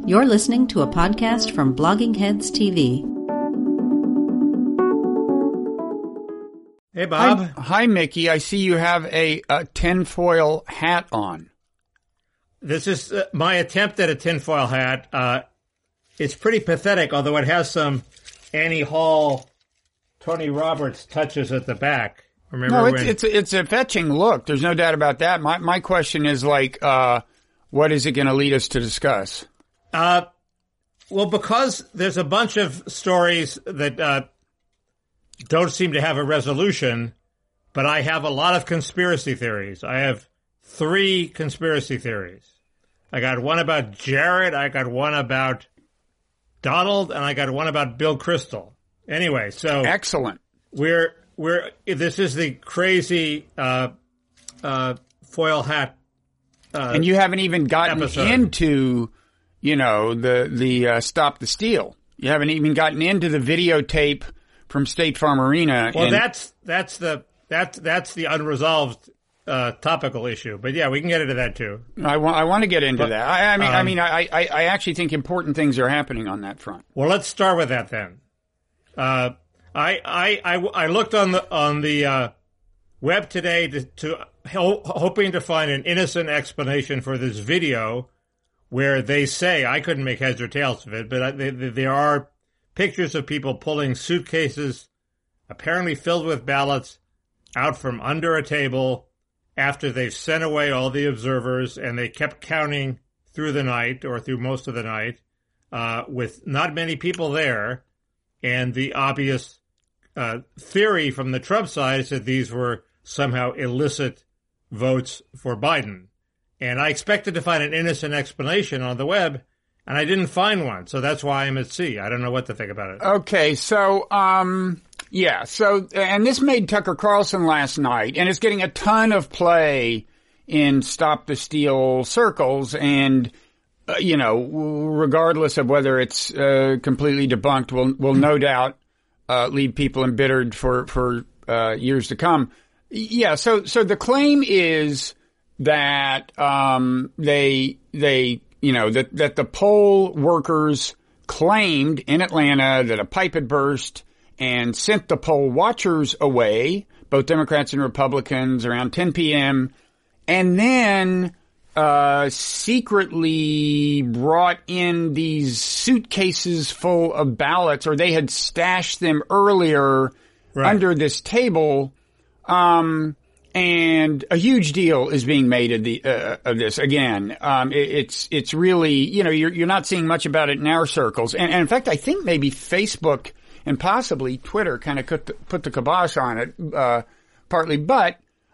You're listening to a podcast from Blogging Heads TV. Hey, Bob. Hi, Mickey. I see you have a tinfoil hat on. This is my attempt at a tinfoil hat. It's pretty pathetic, although it has some Annie Hall, Tony Roberts touches at the back. Remember it's a fetching look. There's no doubt about that. My question is what is it going to lead us to discuss? Well, because there's a bunch of stories that don't seem to have a resolution, but I have a lot of conspiracy theories. I have 3 conspiracy theories. I got one about Jared, I got one about Donald, and I got one about Bill Kristol. Anyway, so excellent. This is the crazy foil hat. And you haven't even gotten episode. Into, the Stop the Steal. You haven't even gotten into the videotape from State Farm Arena. Well, that's the unresolved topical issue. But yeah, we can get into that too. I want to get into that. I actually think important things are happening on that front. Well, let's start with that then. I looked on the web today hoping to find an innocent explanation for this video where they say, I couldn't make heads or tails of it, but there are pictures of people pulling suitcases apparently filled with ballots out from under a table after they've sent away all the observers, and they kept counting through the night or through most of the night with not many people there. And the obvious theory from the Trump side is that these were somehow illicit votes for Biden. And I expected to find an innocent explanation on the web, and I didn't find one. So that's why I'm at sea. I don't know what to think about it. Okay, so, and this made Tucker Carlson last night, and it's getting a ton of play in Stop the Steal circles, and, regardless of whether it's completely debunked, will no doubt leave people embittered for years to come. Yeah, so the claim is that that the poll workers claimed in Atlanta that a pipe had burst and sent the poll watchers away, both Democrats and Republicans, around 10 p.m., and then secretly brought in these suitcases full of ballots, or they had stashed them earlier under this table. And a huge deal is being made of this. Again, it's really, you're not seeing much about it in our circles. And in fact, I think maybe Facebook and possibly Twitter kind of put the kibosh on it, partly. But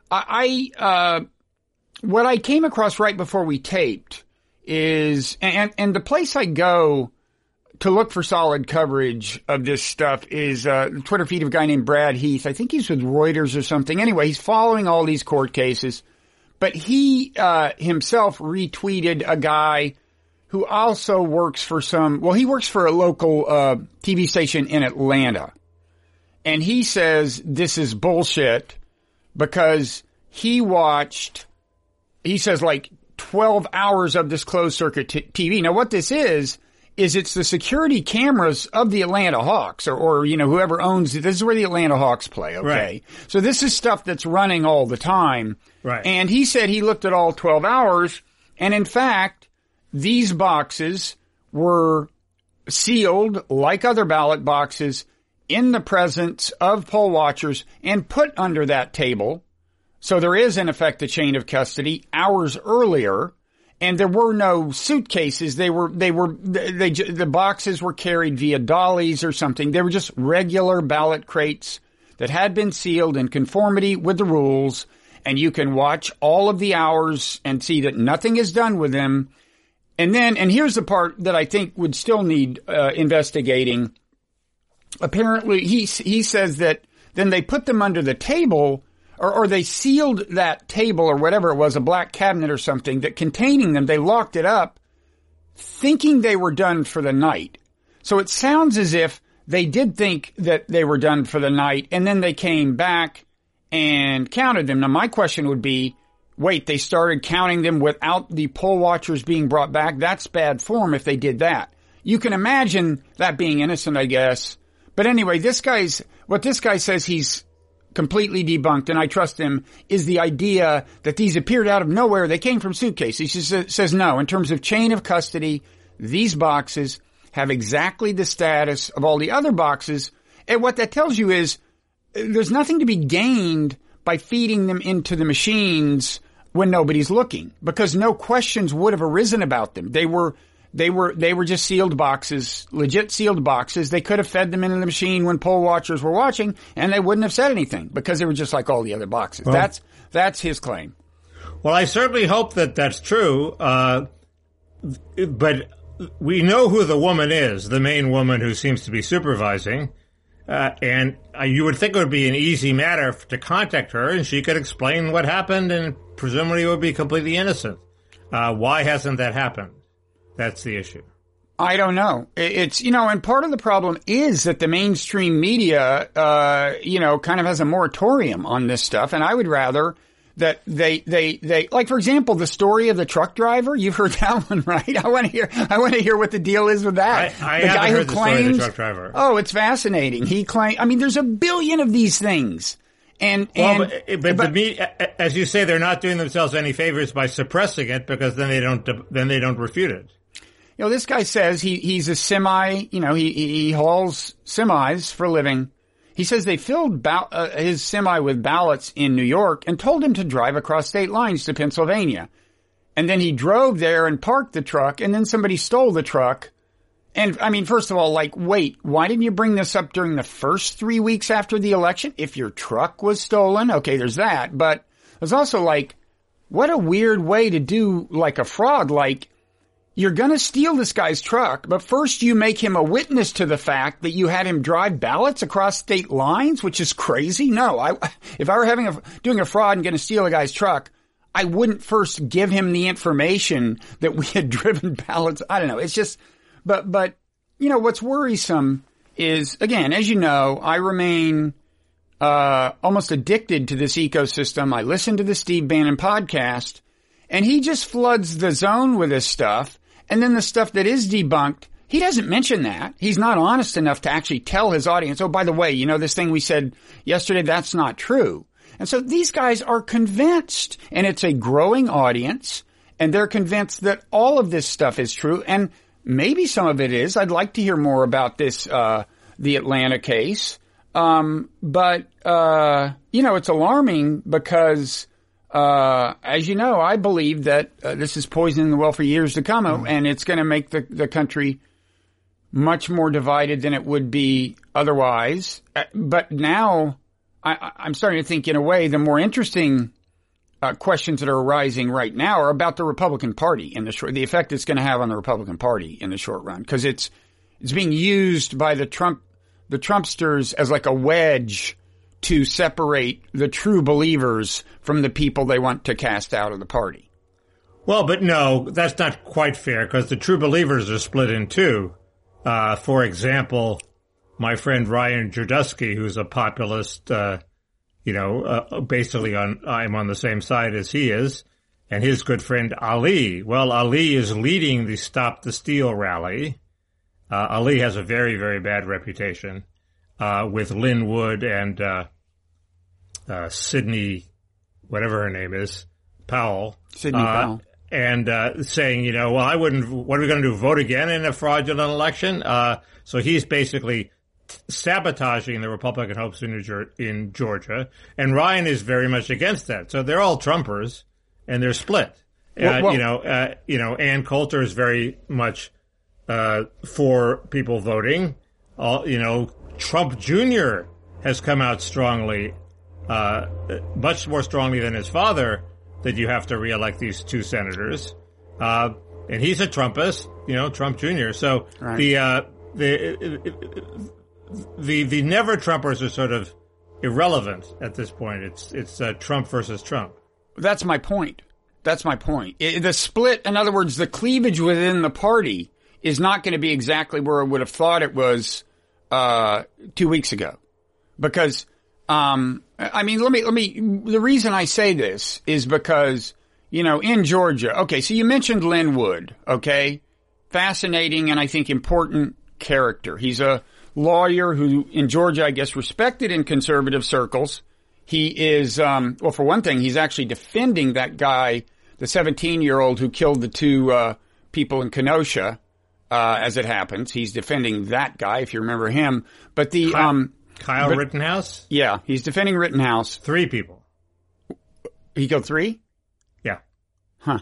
what I came across right before we taped is, and the place I go to look for solid coverage of this stuff is the Twitter feed of a guy named Brad Heath. I think he's with Reuters or something. Anyway, he's following all these court cases. But he himself retweeted a guy who also works for he works for a local TV station in Atlanta. And he says this is bullshit because he says 12 hours of this closed circuit TV. Now what this is it's the security cameras of the Atlanta Hawks or whoever owns it. This is where the Atlanta Hawks play, okay? Right. So this is stuff that's running all the time. Right. And he said he looked at all 12 hours, and in fact, these boxes were sealed like other ballot boxes in the presence of poll watchers and put under that table. So there is, in effect, a chain of custody hours earlier. And there were no suitcases. The boxes were carried via dollies or something. They were just regular ballot crates that had been sealed in conformity with the rules. And you can watch all of the hours and see that nothing is done with them. And here's the part that I think would still need investigating. Apparently, he says that then they put them under the table. Or they sealed that table or whatever it was, a black cabinet or something, that containing them, they locked it up, thinking they were done for the night. So it sounds as if they did think that they were done for the night, and then they came back and counted them. Now, my question would be, wait, they started counting them without the poll watchers being brought back. That's bad form if they did that. You can imagine that being innocent, I guess. But anyway, what this guy says he's completely debunked, and I trust him, is the idea that these appeared out of nowhere. They came from suitcases. He says no. In terms of chain of custody, these boxes have exactly the status of all the other boxes. And what that tells you is there's nothing to be gained by feeding them into the machines when nobody's looking, because no questions would have arisen about them. They were just sealed boxes, legit sealed boxes. They could have fed them into the machine when poll watchers were watching, and they wouldn't have said anything because they were just like all the other boxes. Well, that's his claim. Well, I certainly hope that that's true. But we know who the woman is, the main woman who seems to be supervising. And you would think it would be an easy matter to contact her, and she could explain what happened, and presumably would be completely innocent. Why hasn't that happened? That's the issue. I don't know. It's, and part of the problem is that the mainstream media, kind of has a moratorium on this stuff. And I would rather that they, like, for example, the story of the truck driver. You've heard that one, right? I want to hear what the deal is with that. I haven't heard the story of the truck driver. Oh, it's fascinating. He claimed, there's a billion of these things. But the media, as you say, they're not doing themselves any favors by suppressing it, because then they don't refute it. This guy says he's a semi, he hauls semis for a living. He says they filled his semi with ballots in New York and told him to drive across state lines to Pennsylvania. And then he drove there and parked the truck, and then somebody stole the truck. And first of all, wait, why didn't you bring this up during the first 3 weeks after the election? If your truck was stolen, okay, there's that. But there's also what a weird way to do a fraud. You're gonna steal this guy's truck, but first you make him a witness to the fact that you had him drive ballots across state lines, which is crazy. No, if I were doing a fraud and gonna steal a guy's truck, I wouldn't first give him the information that we had driven ballots. I don't know. It's just, but what's worrisome is, again, as you know, I remain almost addicted to this ecosystem. I listen to the Steve Bannon podcast, and he just floods the zone with this stuff. And then the stuff that is debunked, he doesn't mention that. He's not honest enough to actually tell his audience, oh, by the way, this thing we said yesterday, that's not true. And so these guys are convinced, and it's a growing audience, and they're convinced that all of this stuff is true. And maybe some of it is. I'd like to hear more about this, the Atlanta case. But it's alarming because, as you know, I believe that this is poisoning the well for years to come, and it's going to make the country much more divided than it would be otherwise. But now I'm starting to think, in a way, the more interesting questions that are arising right now are about the Republican Party in the effect it's going to have on the Republican Party in the short run, because it's being used by the Trumpsters as a wedge to separate the true believers from the people they want to cast out of the party. Well, but no, that's not quite fair, because the true believers are split in two. For example, my friend Ryan Girdusky, who's a populist, basically I'm on the same side as he is, and his good friend Ali. Well, Ali is leading the Stop the Steal rally. Ali has a very, very bad reputation, with Lynn Wood and, Sidney, whatever her name is, Powell. Sidney Powell. And saying, what are we going to do, vote again in a fraudulent election? So he's basically sabotaging the Republican hopes in Georgia. And Ryan is very much against that. So they're all Trumpers, and they're split. Ann Coulter is very much for people voting. Trump Jr. has come out strongly, much more strongly than his father, that you have to reelect these two senators. And he's a Trumpist, Trump Jr. So right. The never Trumpers are sort of irrelevant at this point. It's Trump versus Trump. That's my point. The split, in other words, the cleavage within the party is not going to be exactly where I would have thought it was 2 weeks ago. Because I mean, let me, the reason I say this is because, in Georgia, okay, so you mentioned Lin Wood, okay? Fascinating and I think important character. He's a lawyer who, in Georgia, I guess, respected in conservative circles. He is, well, for one thing, he's actually defending that guy, the 17-year-old who killed the two, people in Kenosha, as it happens. He's defending that guy, if you remember him. But Kyle Rittenhouse? Yeah, he's defending Rittenhouse. 3 people. He killed 3? Yeah. Huh.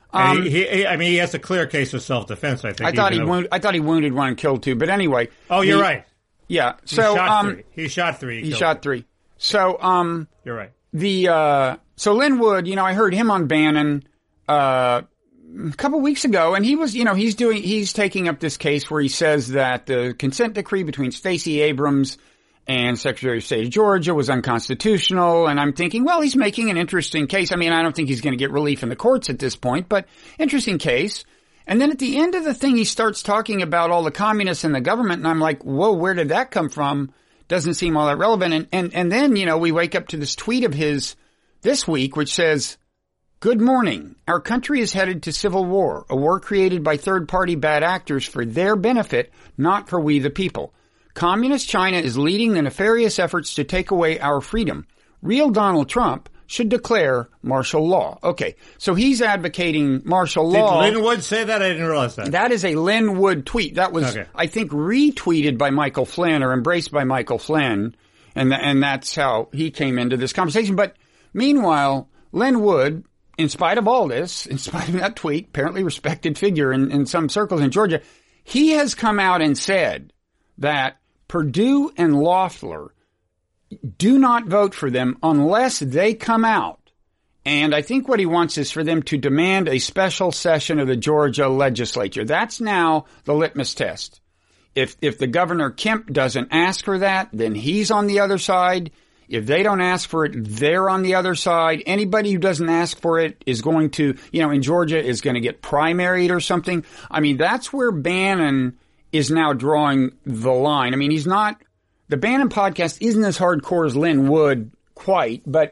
He has a clear case of self-defense, I think. I thought he wounded 1 and killed 2, but anyway. Oh, you're right. Yeah. So, he shot 3. He shot 3. So, you're right. So Lin Wood, I heard him on Bannon, a couple weeks ago, and he was, he's taking up this case where he says that the consent decree between Stacey Abrams and Secretary of State of Georgia was unconstitutional. And I'm thinking, well, he's making an interesting case. I mean, I don't think he's going to get relief in the courts at this point, but interesting case. And then at the end of the thing, he starts talking about all the communists in the government. And I'm like, whoa, where did that come from? Doesn't seem all that relevant. And then, we wake up to this tweet of his this week, which says, "Good morning. Our country is headed to civil war, a war created by third-party bad actors for their benefit, not for we the people. Communist China is leading the nefarious efforts to take away our freedom. Real Donald Trump should declare martial law." Okay, so he's advocating martial law. Did Lin Wood say that? I didn't realize that. That is a Lin Wood tweet. That was, I think, retweeted by Michael Flynn or embraced by Michael Flynn, and that's how he came into this conversation. But meanwhile, Lin Wood, in spite of all this, in spite of that tweet, apparently respected figure in some circles in Georgia, he has come out and said that Perdue and Loeffler, do not vote for them unless they come out. And I think what he wants is for them to demand a special session of the Georgia legislature. That's now the litmus test. If the Governor Kemp doesn't ask for that, then he's on the other side. If they don't ask for it, they're on the other side. Anybody who doesn't ask for it is going to, in Georgia, is going to get primaried or something. I mean, that's where Bannon is now drawing the line. I mean, the Bannon podcast isn't as hardcore as Lin Wood quite, but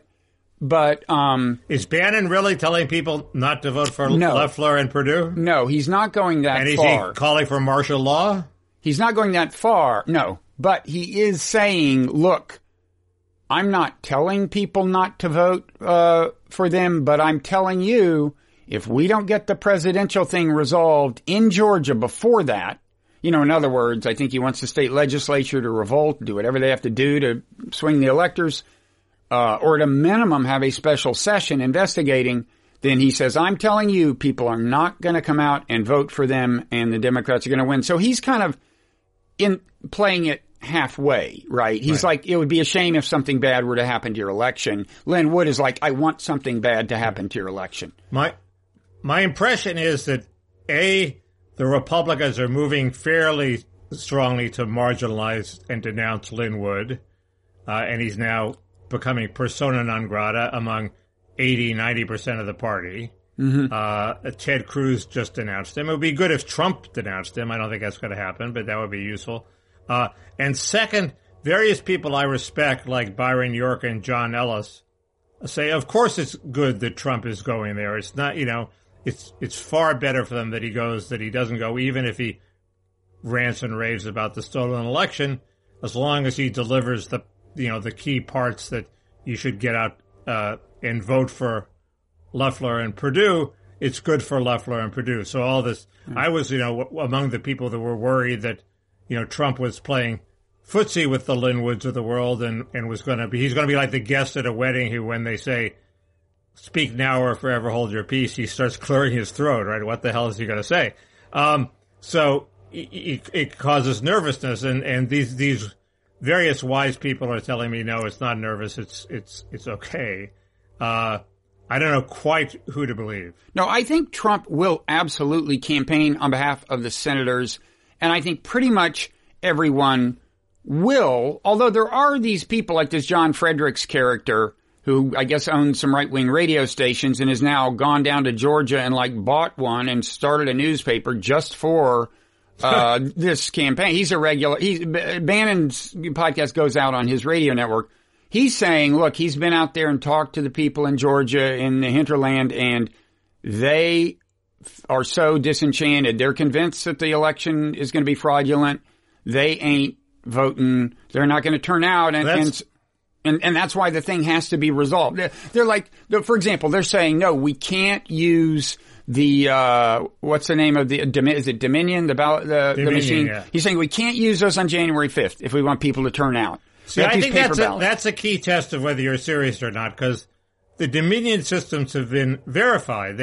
is Bannon really telling people not to vote for Loeffler and Perdue? No, he's not going that far. And is he calling for martial law? He's not going that far, no. But he is saying, look, I'm not telling people not to vote for them, but I'm telling you, if we don't get the presidential thing resolved in Georgia before that, in other words, I think he wants the state legislature to revolt, do whatever they have to do to swing the electors, or at a minimum have a special session investigating, then he says, I'm telling you, people are not going to come out and vote for them, and the Democrats are going to win. So he's kind of playing it halfway, right? He's like, it would be a shame if something bad were to happen to your election. Lin Wood is like, I want something bad to happen to your election. My impression is that, the Republicans are moving fairly strongly to marginalize and denounce Lin Wood, and he's now becoming persona non grata among 80-90% of the party. Mm-hmm. Ted Cruz just denounced him. It would be good if Trump denounced him. I don't think that's going to happen, but that would be useful. And second, various people I respect, like Byron York and John Ellis, say, of course it's good that Trump is going there. It's not, it's far better for them that he goes, that he doesn't go, even if he rants and raves about the stolen election, as long as he delivers the key parts that you should get out and vote for Loeffler and Perdue. It's good for Loeffler and Perdue. So all this, I was, among the people that were worried that, Trump was playing footsie with the Lin Woods of the world and he's going to be like the guest at a wedding who, when they say, speak now or forever hold your peace, he starts clearing his throat, right? What the hell is he going to say? So it causes nervousness, and these various wise people are telling me, no, it's not nervous. It's okay. I don't know quite who to believe. No, I think Trump will absolutely campaign on behalf of the senators, and I think pretty much everyone will, although there are these people like this John Fredericks character who I guess owns some right-wing radio stations and has now gone down to Georgia and bought one and started a newspaper just for this campaign. He's a regular. Bannon's podcast goes out on his radio network. he's saying, look, he's been out there and talked to the people in Georgia in the hinterland, and they are so disenchanted. They're convinced that the election is going to be fraudulent. They ain't voting. They're not going to turn out. And that's why the thing has to be resolved. They're like, for example, they're saying, no, we can't use the, what's the name of is it Dominion, the ballot, the machine? Yeah. He's saying we can't use those on January 5th if we want people to turn out. See, I think that's a key test of whether you're serious or not, because the Dominion systems have been verified.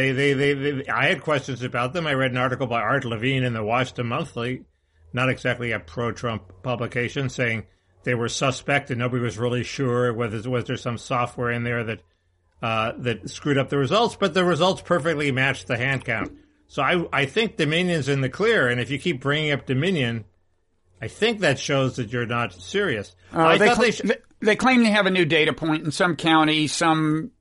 I had questions about them. I read an article by Art Levine in the Washington Monthly, not exactly a pro-Trump publication, saying they were suspect and nobody was really sure whether was there some software in there that screwed up the results, but the results perfectly matched the hand count. So I think Dominion's in the clear, and if you keep bringing up Dominion, I think that shows that you're not serious. They claim they have a new data point in some county. Some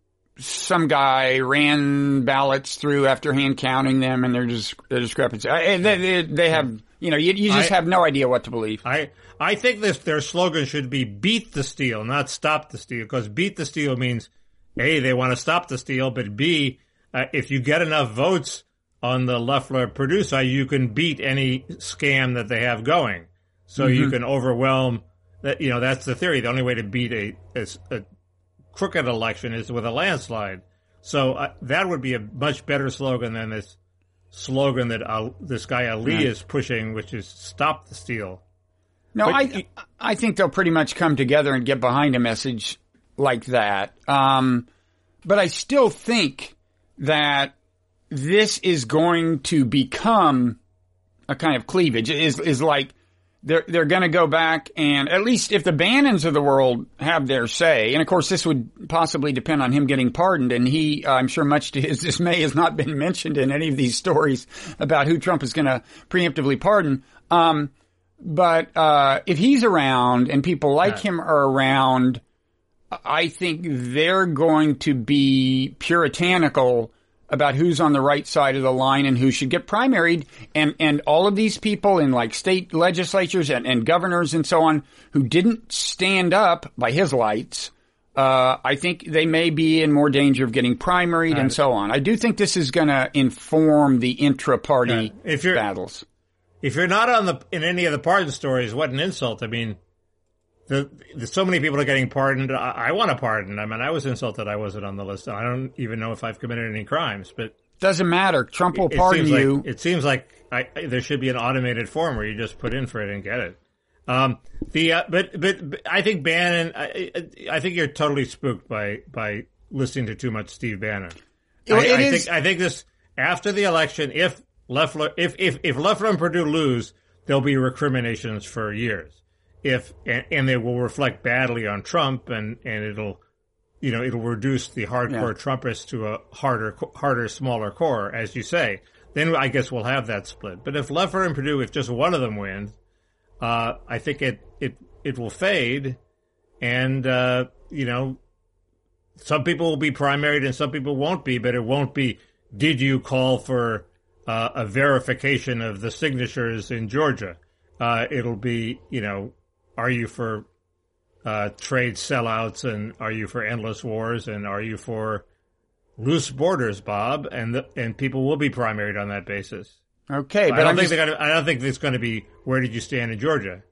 guy ran ballots through after hand counting them, and they're discrepancy. They have, you just have no idea what to believe. I think their slogan should be "Beat the Steal," not "Stop the Steal," because "Beat the Steal" means A, they want to stop the steal, but B, if you get enough votes on the Loeffler-Purdue side, you can beat any scam that they have going. So you can overwhelm that. That's the theory. The only way to beat a crooked election is with a landslide. So that would be a much better slogan than this slogan that this guy Ali is pushing, which is "Stop the Steal." No, I think they'll pretty much come together and get behind a message like that. But I still think that this is going to become a kind of cleavage. Is like they're going to go back, and at least if the Bannons of the world have their say, and of course this would possibly depend on him getting pardoned, and he, I'm sure much to his dismay, has not been mentioned in any of these stories about who Trump is going to preemptively pardon. But if he's around and people like him are around, I think they're going to be puritanical about who's on the right side of the line and who should get primaried. And all of these people in like state legislatures and governors and so on who didn't stand up by his lights, I think they may be in more danger of getting primaried and so on. I do think this is going to inform the intra-party battles. If you're not in any of the pardon stories, what an insult. I mean, there's so many people are getting pardoned. I want a pardon. I mean, I was insulted I wasn't on the list. I don't even know if I've committed any crimes, but doesn't matter. Trump will pardon you. It seems like there should be an automated form where you just put in for it and get it. But I think Bannon, I think you're totally spooked by listening to too much Steve Bannon. I think this, after the election, if Loeffler and Purdue lose, there'll be recriminations for years. And they will reflect badly on Trump, and it'll reduce the hardcore Trumpists to a harder, smaller core, as you say. Then I guess we'll have that split. But if Loeffler and Purdue, if just one of them wins, I think it will fade, and some people will be primaried and some people won't be, but it won't be, did you call for a verification of the signatures in Georgia? It'll be, are you for trade sellouts, and are you for endless wars, and are you for loose borders, Bob? And people will be primaried on that basis. Okay, but I don't think it's going to be, where did you stand in Georgia?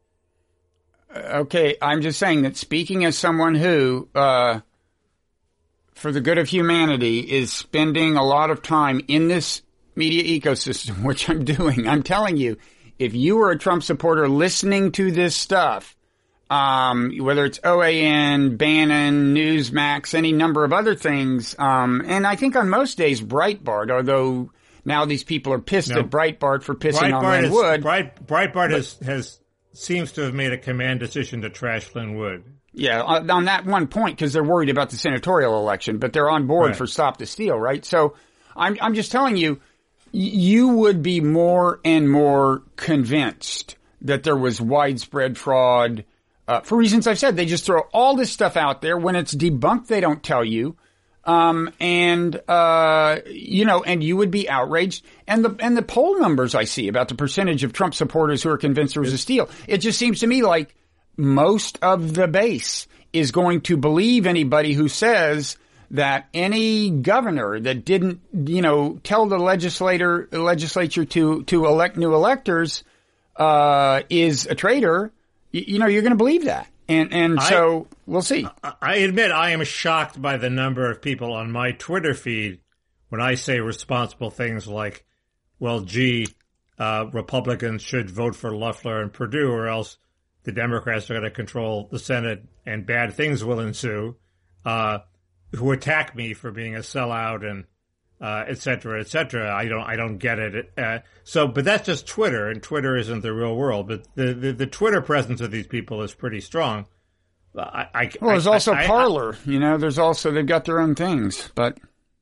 Okay, I'm just saying that, speaking as someone who, for the good of humanity, is spending a lot of time in this media ecosystem, which I'm doing, I'm telling you, if you were a Trump supporter listening to this stuff, whether it's OAN, Bannon, Newsmax, any number of other things, and I think on most days Breitbart, although now these people are pissed at Breitbart for pissing on Lin Wood. Breitbart seems to have made a command decision to trash Lin Wood. Yeah, on that one point, because they're worried about the senatorial election, but they're on board for Stop the Steal, right? So I'm just telling you, you would be more and more convinced that there was widespread fraud, for reasons I've said. They just throw all this stuff out there. When it's debunked, they don't tell you. And you would be outraged. And the poll numbers I see about the percentage of Trump supporters who are convinced there was a steal, it just seems to me like most of the base is going to believe anybody who says that any governor that didn't, tell the legislature to elect new electors, is a traitor. You're going to believe that. So we'll see. I admit I am shocked by the number of people on my Twitter feed when I say responsible things like, well, Republicans should vote for Loeffler and Perdue or else the Democrats are going to control the Senate and bad things will ensue, who attack me for being a sellout and et cetera, et cetera. I don't get it. But that's just Twitter, and Twitter isn't the real world. But the Twitter presence of these people is pretty strong. There's also Parler. There's also, they've got their own things, but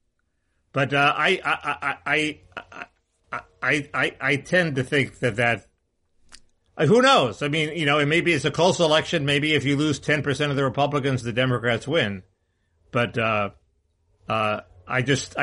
I tend to think that who knows? I mean, and maybe it's a close election. Maybe if you lose 10% of the Republicans, the Democrats win. But if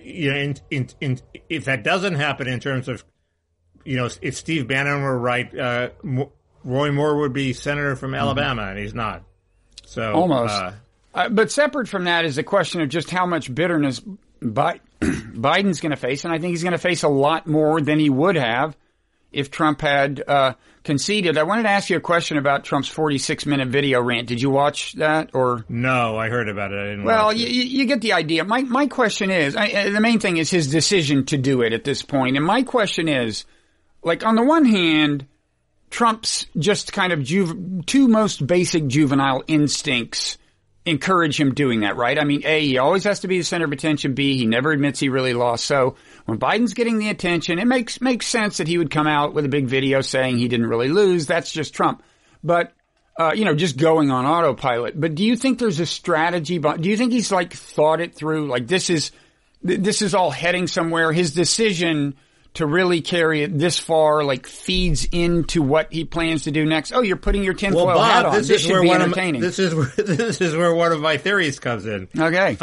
that doesn't happen in terms of, if Steve Bannon were right, Roy Moore would be senator from Alabama, and he's not. So almost. But separate from that is the question of just how much bitterness Biden's going to face, and I think he's going to face a lot more than he would have if Trump had conceded. I wanted to ask you a question about Trump's 46-minute video rant. Did you watch that? Or no, I heard about it. I didn't watch it. You get the idea. My question is, the main thing is his decision to do it at this point. And my question is, on the one hand, Trump's just kind of two most basic juvenile instincts encourage him doing that, right? I mean, A, he always has to be the center of attention. B, he never admits he really lost. So when Biden's getting the attention, it makes sense that he would come out with a big video saying he didn't really lose. That's just Trump. But, just going on autopilot. But do you think there's a strategy? Do you think he's thought it through? This is all heading somewhere. His decision to really carry it this far, feeds into what he plans to do next. Oh, you're putting your tinfoil hat on. This should be entertaining. This is where one of my theories comes in. Okay.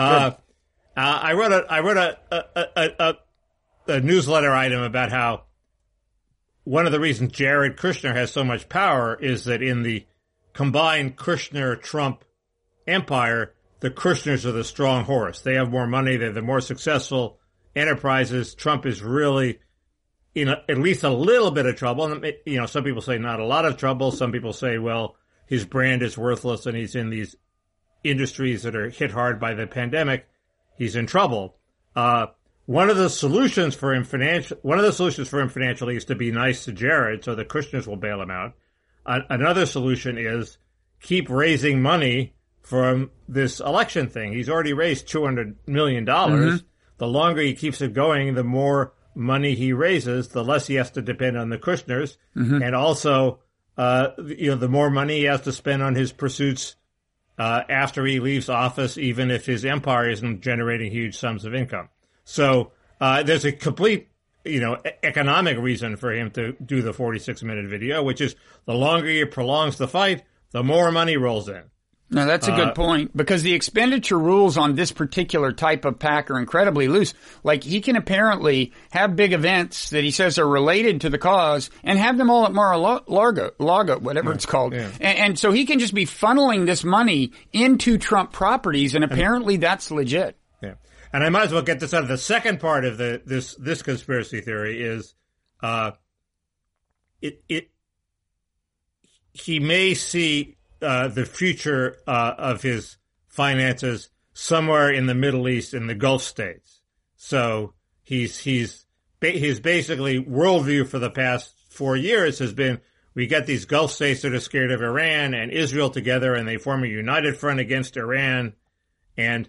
I wrote a newsletter item about how one of the reasons Jared Kushner has so much power is that in the combined Kushner-Trump empire, the Kushners are the strong horse. They have more money. They're the more successful enterprises. Trump is really in at least a little bit of trouble. And, some people say not a lot of trouble. Some people say, well, his brand is worthless and he's in these industries that are hit hard by the pandemic. He's in trouble. One of the solutions for him financially is to be nice to Jared so the Kushners will bail him out. Another solution is keep raising money from this election thing. He's already raised $200 million. Mm-hmm. The longer he keeps it going, the more money he raises, the less he has to depend on the Kushners. Mm-hmm. And also, the more money he has to spend on his pursuits after he leaves office, even if his empire isn't generating huge sums of income. So there's a complete, economic reason for him to do the 46-minute video, which is the longer he prolongs the fight, the more money rolls in. No, that's a good point, because the expenditure rules on this particular type of PAC are incredibly loose. He can apparently have big events that he says are related to the cause and have them all at Mar-a-Lago, whatever it's called. Yeah. And so he can just be funneling this money into Trump properties, and apparently that's legit. Yeah. And I might as well get this out of the second part of this conspiracy theory is, he may see the future of his finances somewhere in the Middle East, in the Gulf states. So his basically worldview for the past 4 years has been, we get these Gulf states that are scared of Iran and Israel together, and they form a united front against Iran. And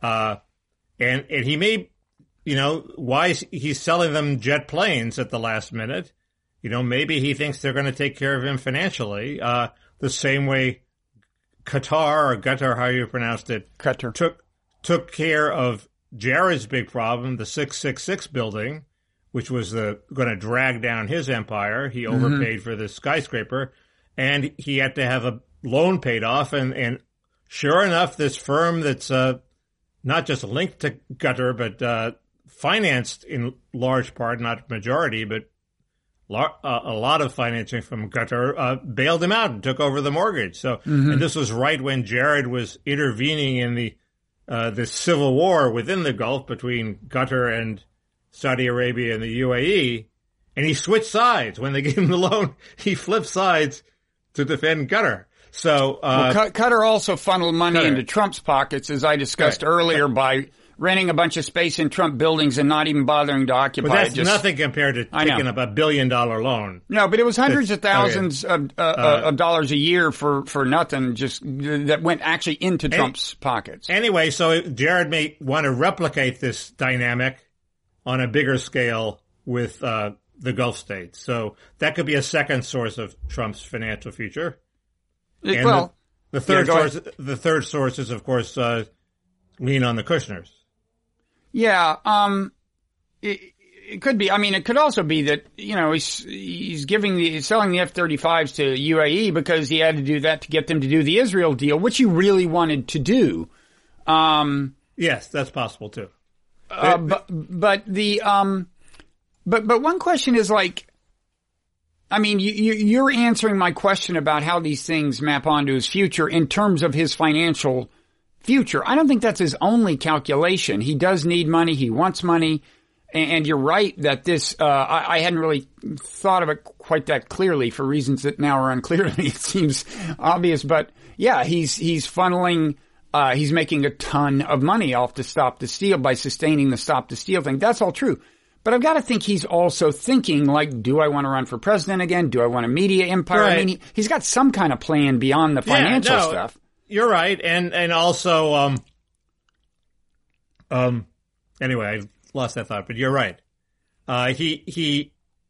he may, why he's selling them jet planes at the last minute. Maybe he thinks they're going to take care of him financially, the same way Qatar, how you pronounced it, Qatar, took care of Jared's big problem, the 666 building, which was going to drag down his empire. He overpaid for this skyscraper, and he had to have a loan paid off. And sure enough, this firm that's not just linked to Qatar, but financed in large part, not majority, but a lot of financing from Qatar, bailed him out and took over the mortgage. So, and this was right when Jared was intervening in the civil war within the Gulf between Qatar and Saudi Arabia and the UAE. And he switched sides. When they gave him the loan, he flipped sides to defend Qatar. So, Qatar also funneled money into Trump's pockets, as I discussed earlier, by renting a bunch of space in Trump buildings and not even bothering to occupy but that's it. nothing compared to taking up $1 billion loan. No, but it was hundreds of thousands of dollars a year for nothing, just that went actually into Trump's pockets. Anyway, so Jared may want to replicate this dynamic on a bigger scale with the Gulf states. So that could be a second source of Trump's financial future. And the third source is, of course, lean on the Kushners. Yeah, it could be. I mean, it could also be that, he's selling the F-35s to UAE because he had to do that to get them to do the Israel deal, which he really wanted to do. Yes, that's possible too. But one question is you're answering my question about how these things map onto his future in terms of his financial future. I don't think that's his only calculation. He does need money. He wants money. And you're right that this, I hadn't really thought of it quite that clearly for reasons that now are unclear to me. It seems obvious, but yeah, he's funneling, he's making a ton of money off the Stop the Steal by sustaining the Stop the Steal thing. That's all true. But I've got to think he's also thinking do I want to run for president again? Do I want a media empire? Right. I mean, he's got some kind of plan beyond the financial stuff. You're right. And also, anyway, I lost that thought, but you're right. The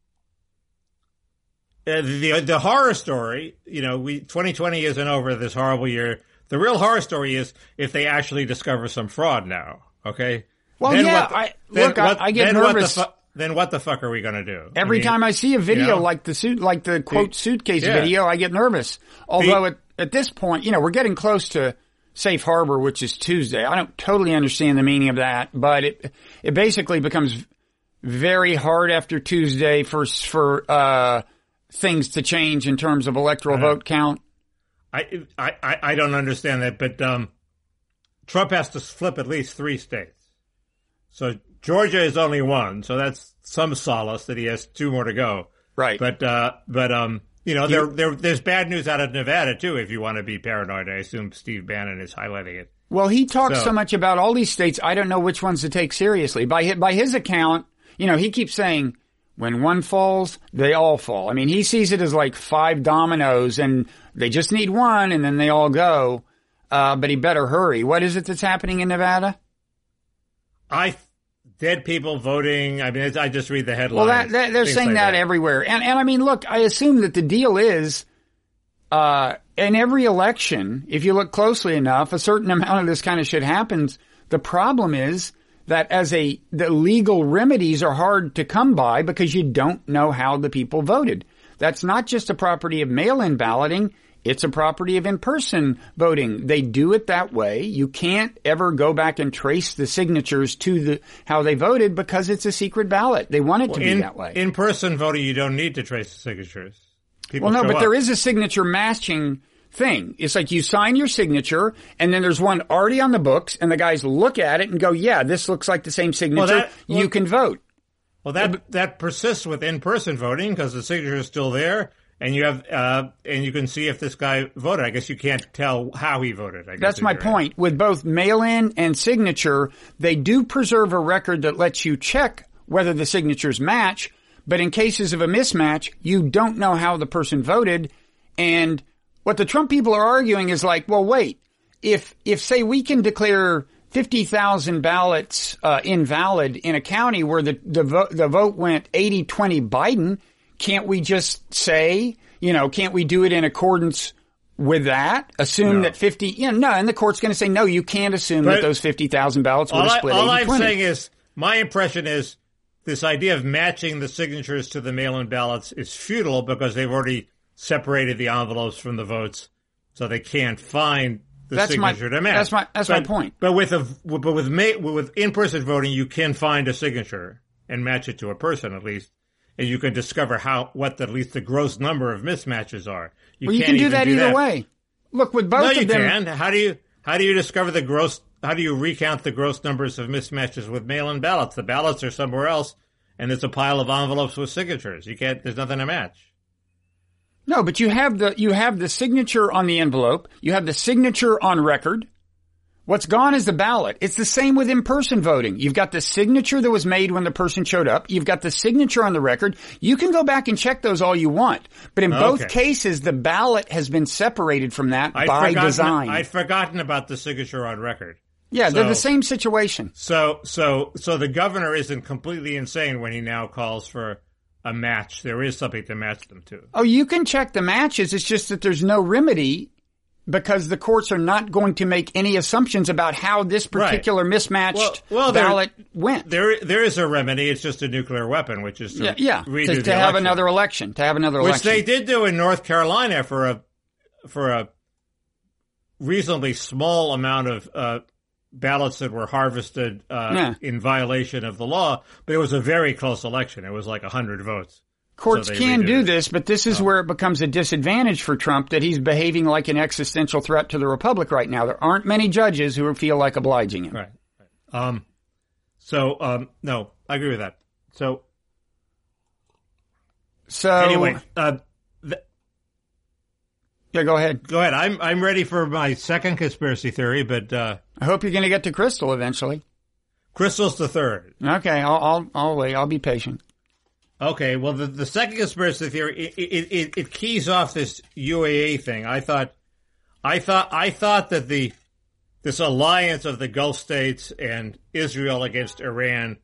horror story, 2020 isn't over this horrible year. The real horror story is if they actually discover some fraud now. Okay. Well, then I get nervous. Then what the fuck are we going to do? Every time I see a video like the quote suitcase video, I get nervous. Although at this point, we're getting close to Safe Harbor, which is Tuesday. I don't totally understand the meaning of that, but it basically becomes very hard after Tuesday for things to change in terms of electoral vote count. I don't understand that, but Trump has to flip at least 3 states. So Georgia is only 1, so that's some solace that he has 2 more to go. Right. But there's bad news out of Nevada too. If you want to be paranoid, I assume Steve Bannon is highlighting it. Well, he talks so much about all these states. I don't know which ones to take seriously. By his account, he keeps saying when one falls, they all fall. I mean, he sees it as like 5 dominoes, and they just need one, and then they all go. But he better hurry. What is it that's happening in Nevada? Dead people voting. I mean, I just read the headlines. Well, they're saying that everywhere. And I mean, look, I assume that the deal is, in every election, if you look closely enough, a certain amount of this kind of shit happens. The problem is that the legal remedies are hard to come by because you don't know how the people voted. That's not just a property of mail-in balloting. It's a property of in-person voting. They do it that way. You can't ever go back and trace the signatures to how they voted because it's a secret ballot. They want it to be that way. In-person voting, you don't need to trace the signatures. There is a signature matching thing. It's like you sign your signature, and then there's one already on the books, and the guys look at it and go, yeah, this looks like the same signature. You can vote. Well, that persists with in-person voting because the signature is still there. And you have, and you can see if this guy voted. I guess you can't tell how he voted. That's my point. With both mail-in and signature, they do preserve a record that lets you check whether the signatures match. But in cases of a mismatch, you don't know how the person voted. And what the Trump people are arguing is like, well, wait, if say we can declare 50,000 ballots invalid in a county where the vote went 80-20 Biden. Can't we just say, can't we do it in accordance with that? Assume that 50, no, and the court's going to say, no, you can't assume that those 50,000 ballots would have split 80-20. All I'm saying is, my impression is this idea of matching the signatures to the mail-in ballots is futile because they've already separated the envelopes from the votes, so they can't find the signature to match. That's my point. But with in-person voting, you can find a signature and match it to a person at least. and you can discover what at least the gross number of mismatches are. You can do that either way. Look, with both of them. No, you can. How do you discover the gross? How do you recount the gross numbers of mismatches with mail-in ballots? The ballots are somewhere else, and it's a pile of envelopes with signatures. You can't. There's nothing to match. No, but you have the signature on the envelope. You have the signature on record. What's gone is the ballot. It's the same with in-person voting. You've got the signature that was made when the person showed up. You've got the signature on the record. You can go back and check those all you want. But in both cases, the ballot has been separated from that by design. I'd forgotten about the signature on record. Yeah, they're the same situation. So the governor isn't completely insane when he now calls for a match. There is something to match them to. Oh, you can check the matches. It's just that there's no remedy because the courts are not going to make any assumptions about how this particular mismatched ballot went. There is a remedy. It's just a nuclear weapon, which is to have another election. Which they did do in North Carolina for a reasonably small amount of ballots that were harvested in violation of the law, but it was a very close election. It was like 100 votes. Courts can do this, but this is where it becomes a disadvantage for Trump that he's behaving like an existential threat to the republic right now. There aren't many judges who feel like obliging him. Right. No, I agree with that. So anyway, yeah, go ahead. Go ahead. I'm ready for my second conspiracy theory, but I hope you're going to get to Crystal eventually. Crystal's the third. Okay, I'll wait. I'll be patient. Okay, well, the second conspiracy theory it keys off this UAE thing. I thought that this alliance of the Gulf states and Israel against Iran,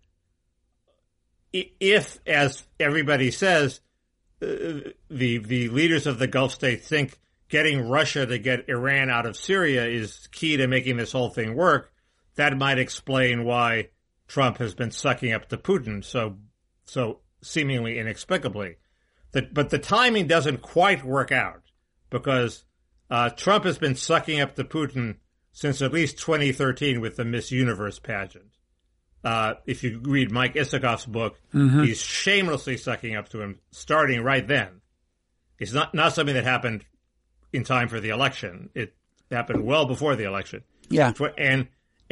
if, as everybody says, the leaders of the Gulf states think getting Russia to get Iran out of Syria is key to making this whole thing work, that might explain why Trump has been sucking up to Putin so seemingly inexplicably. But the timing doesn't quite work out because Trump has been sucking up to Putin since at least 2013 with the Miss Universe pageant. If you read Mike Isikoff's book, he's shamelessly sucking up to him starting right then. It's not something that happened in time for the election. It happened well before the election. Yeah. And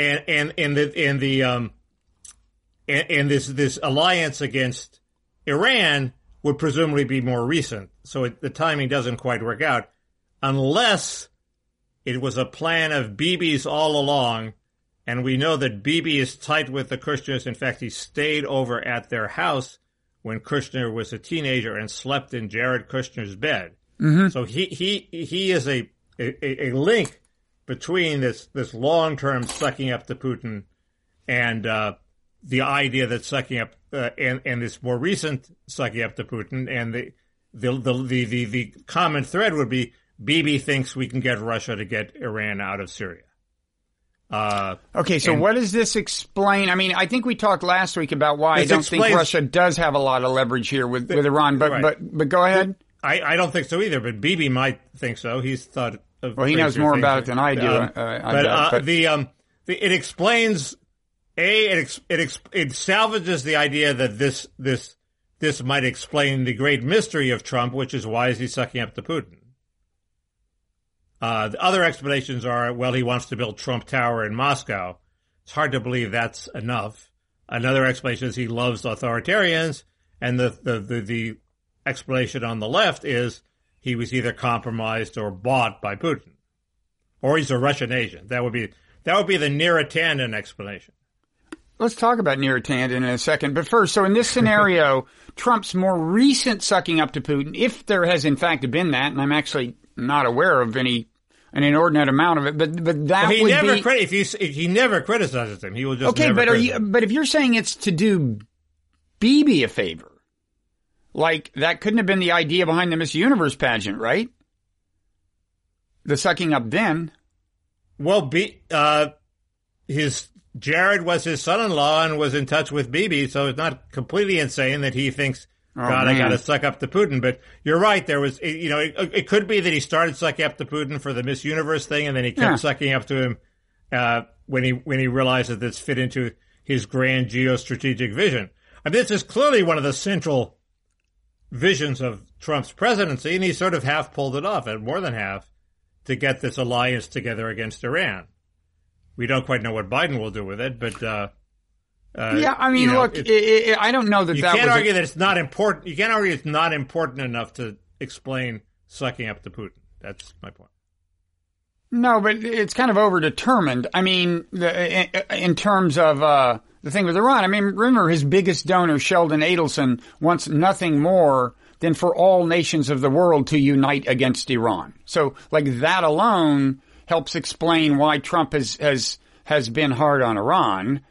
this alliance against Iran would presumably be more recent, so the timing doesn't quite work out, unless it was a plan of Bibi's all along, and we know that Bibi is tight with the Kushners. In fact, he stayed over at their house when Kushner was a teenager and slept in Jared Kushner's bed. So he is a link between this long-term sucking up to Putin and the idea that sucking up and this more recent sucking up to Putin, and the common thread would be Bibi thinks we can get Russia to get Iran out of Syria. Okay, so what does this explain? I mean, I think we talked last week about why I don't think Russia does have a lot of leverage here with Iran, but go ahead. I don't think so either, but Bibi might think so. He's thought of he knows more about it than I do. It explains. It salvages the idea that this might explain the great mystery of Trump, which is why is he sucking up to Putin? The other explanations are, well, he wants to build Trump Tower in Moscow. It's hard to believe that's enough. Another explanation is he loves authoritarians, and the explanation on the left is he was either compromised or bought by Putin, or he's a Russian agent. That would be the Neera Tanden explanation. Let's talk about Neera Tanden in a second. But first, so in this scenario, Trump's more recent sucking up to Putin, if there has in fact been that, and I'm actually not aware of an inordinate amount of it, but that he would never be... he never criticizes him. He will just okay, but if you're saying it's to do Bibi a favor, like that couldn't have been the idea behind the Miss Universe pageant, right? The sucking up then. Well, Jared was his son-in-law and was in touch with Bibi, so it's not completely insane that he thinks, I got to suck up to Putin. But you're right. There was, it could be that he started sucking up to Putin for the Miss Universe thing, and then he kept sucking up to him when he realized that this fit into his grand geostrategic vision. I mean, this is clearly one of the central visions of Trump's presidency, and he sort of half pulled it off, and more than half, to get this alliance together against Iran. We don't quite know what Biden will do with it, but yeah, I mean, look, I don't know that you can't argue that it's not important. You can't argue it's not important enough to explain sucking up to Putin. That's my point. No, but it's kind of overdetermined. I mean, in terms of the thing with Iran, I mean, remember his biggest donor, Sheldon Adelson, wants nothing more than for all nations of the world to unite against Iran. So, like, that alone helps explain why Trump has been hard on Iran.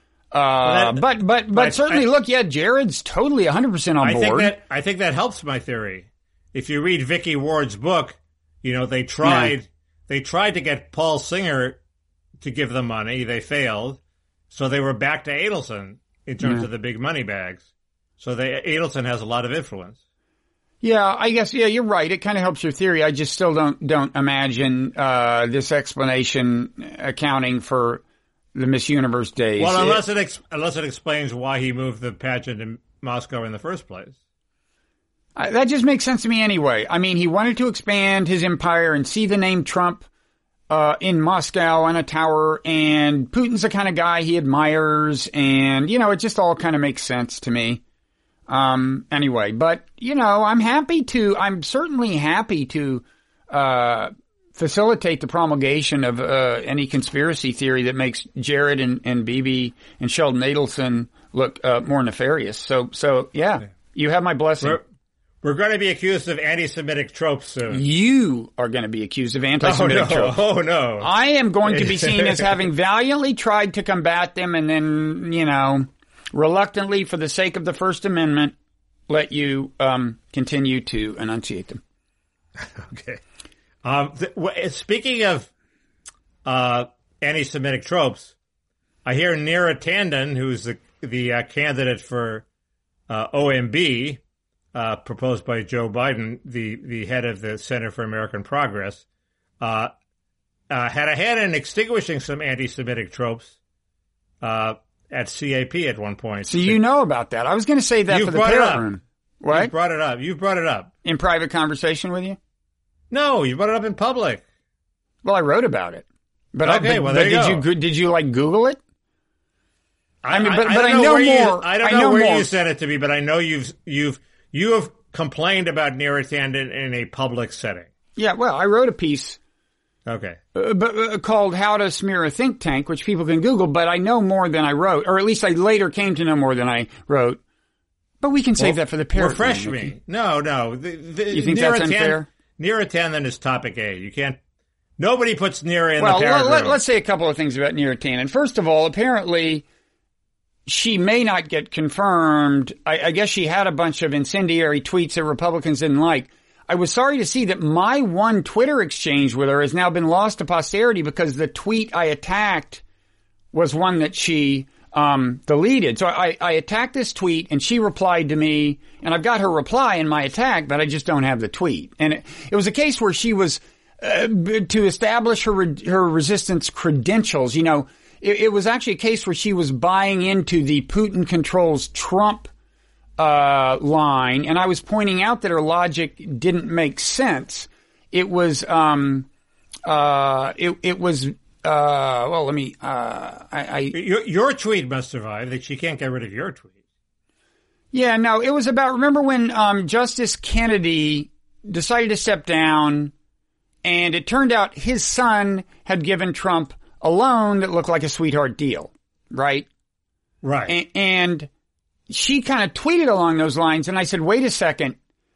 But certainly, look, yeah, Jared's totally 100% on board. I think that helps my theory. If you read Vicky Ward's book, they tried to get Paul Singer to give them money. They failed. So they were back to Adelson in terms of the big money bags. So Adelson has a lot of influence. Yeah, I guess, yeah, you're right. It kind of helps your theory. I just still don't imagine this explanation accounting for the Miss Universe days. Well, unless it explains why he moved the pageant in Moscow in the first place. That just makes sense to me anyway. I mean, he wanted to expand his empire and see the name Trump in Moscow on a tower, and Putin's the kind of guy he admires, and, it just all kind of makes sense to me. Anyway, but, I'm certainly happy to facilitate the promulgation of any conspiracy theory that makes Jared and Bibi and Sheldon Adelson look more nefarious. So yeah, you have my blessing. We're going to be accused of anti-Semitic tropes soon. You are going to be accused of anti-Semitic tropes. Oh, no. I am going to be seen as having valiantly tried to combat them and then, reluctantly, for the sake of the First Amendment, let you continue to enunciate them. Okay. Speaking of anti-Semitic tropes, I hear Neera Tanden, who's the candidate for OMB, proposed by Joe Biden, the head of the Center for American Progress, had a hand in extinguishing some anti-Semitic tropes at CAP at one point. So you know about that. I was going to say that for the parent room. What? You've brought it up. In private conversation with you? No, you brought it up in public. Well, I wrote about it. But there you go. Did you Google it? I know more. I don't know where you sent it to me, but I know you have complained about Neera Tanden in a public setting. Yeah, well, I wrote a piece. Okay. Called How to Smear a Think Tank, which people can Google, but I know more than I wrote, or at least I later came to know more than I wrote. But we can save that for the parent. Refresh me. No. You think that's unfair? Neera Tanden is topic A. You can't. Nobody puts Neera in the parent room. Let's say a couple of things about Neera Tanden. First of all, apparently, she may not get confirmed. I guess she had a bunch of incendiary tweets that Republicans didn't like. I was sorry to see that my one Twitter exchange with her has now been lost to posterity because the tweet I attacked was one that she deleted. So I attacked this tweet and she replied to me, and I've got her reply in my attack, but I just don't have the tweet. And it was a case where she was to establish her resistance credentials. It was actually a case where she was buying into the Putin controls Trump line, and I was pointing out that her logic didn't make sense. It was well, let me your tweet must survive. That she can't get rid of your tweet. Yeah, no, it was about, remember when Justice Kennedy decided to step down, and it turned out his son had given Trump a loan that looked like a sweetheart deal, right? Right. And she kind of tweeted along those lines, and I said, wait a second.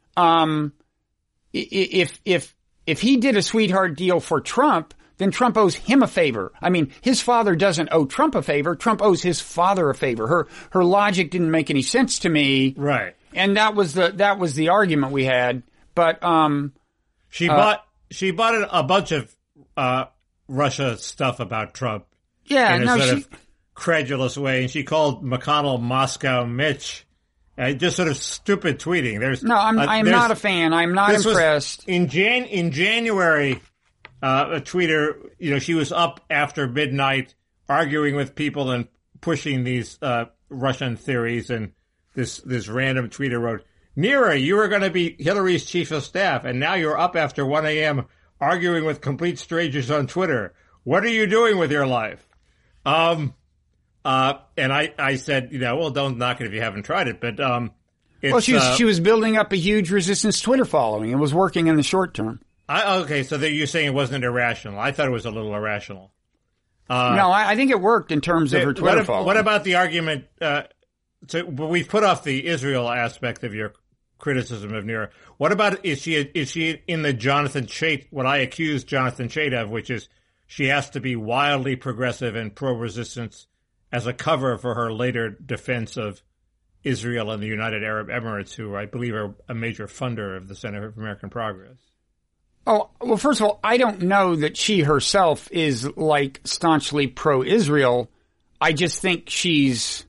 If he did a sweetheart deal for Trump, then Trump owes him a favor. I mean, his father doesn't owe Trump a favor. Trump owes his father a favor. Her logic didn't make any sense to me. Right. And that was the argument we had. But she bought a bunch of Russia stuff about Trump. Yeah, in a sort of credulous way, and she called McConnell Moscow Mitch. Just sort of stupid tweeting. I'm not a fan. I'm not impressed. In January, a tweeter, she was up after midnight arguing with people and pushing these Russian theories, and this random tweeter wrote, Neera, you were going to be Hillary's chief of staff, and now you're up after 1 a.m. arguing with complete strangers on Twitter. What are you doing with your life? And I said, well, don't knock it if you haven't tried it, but she was building up a huge resistance Twitter following. It was working in the short term. Okay, so you're saying it wasn't irrational. I thought it was a little irrational. No, I think it worked in terms of her Twitter following. What about the argument? But we've put off the Israel aspect of your criticism of Neera. What about is she in the Jonathan Chait? What I accuse Jonathan Chait of, which is she has to be wildly progressive and pro-resistance as a cover for her later defense of Israel and the United Arab Emirates, who I believe are a major funder of the Center for American Progress. Oh, well, first of all, I don't know that she herself is like staunchly pro-Israel. I just think she's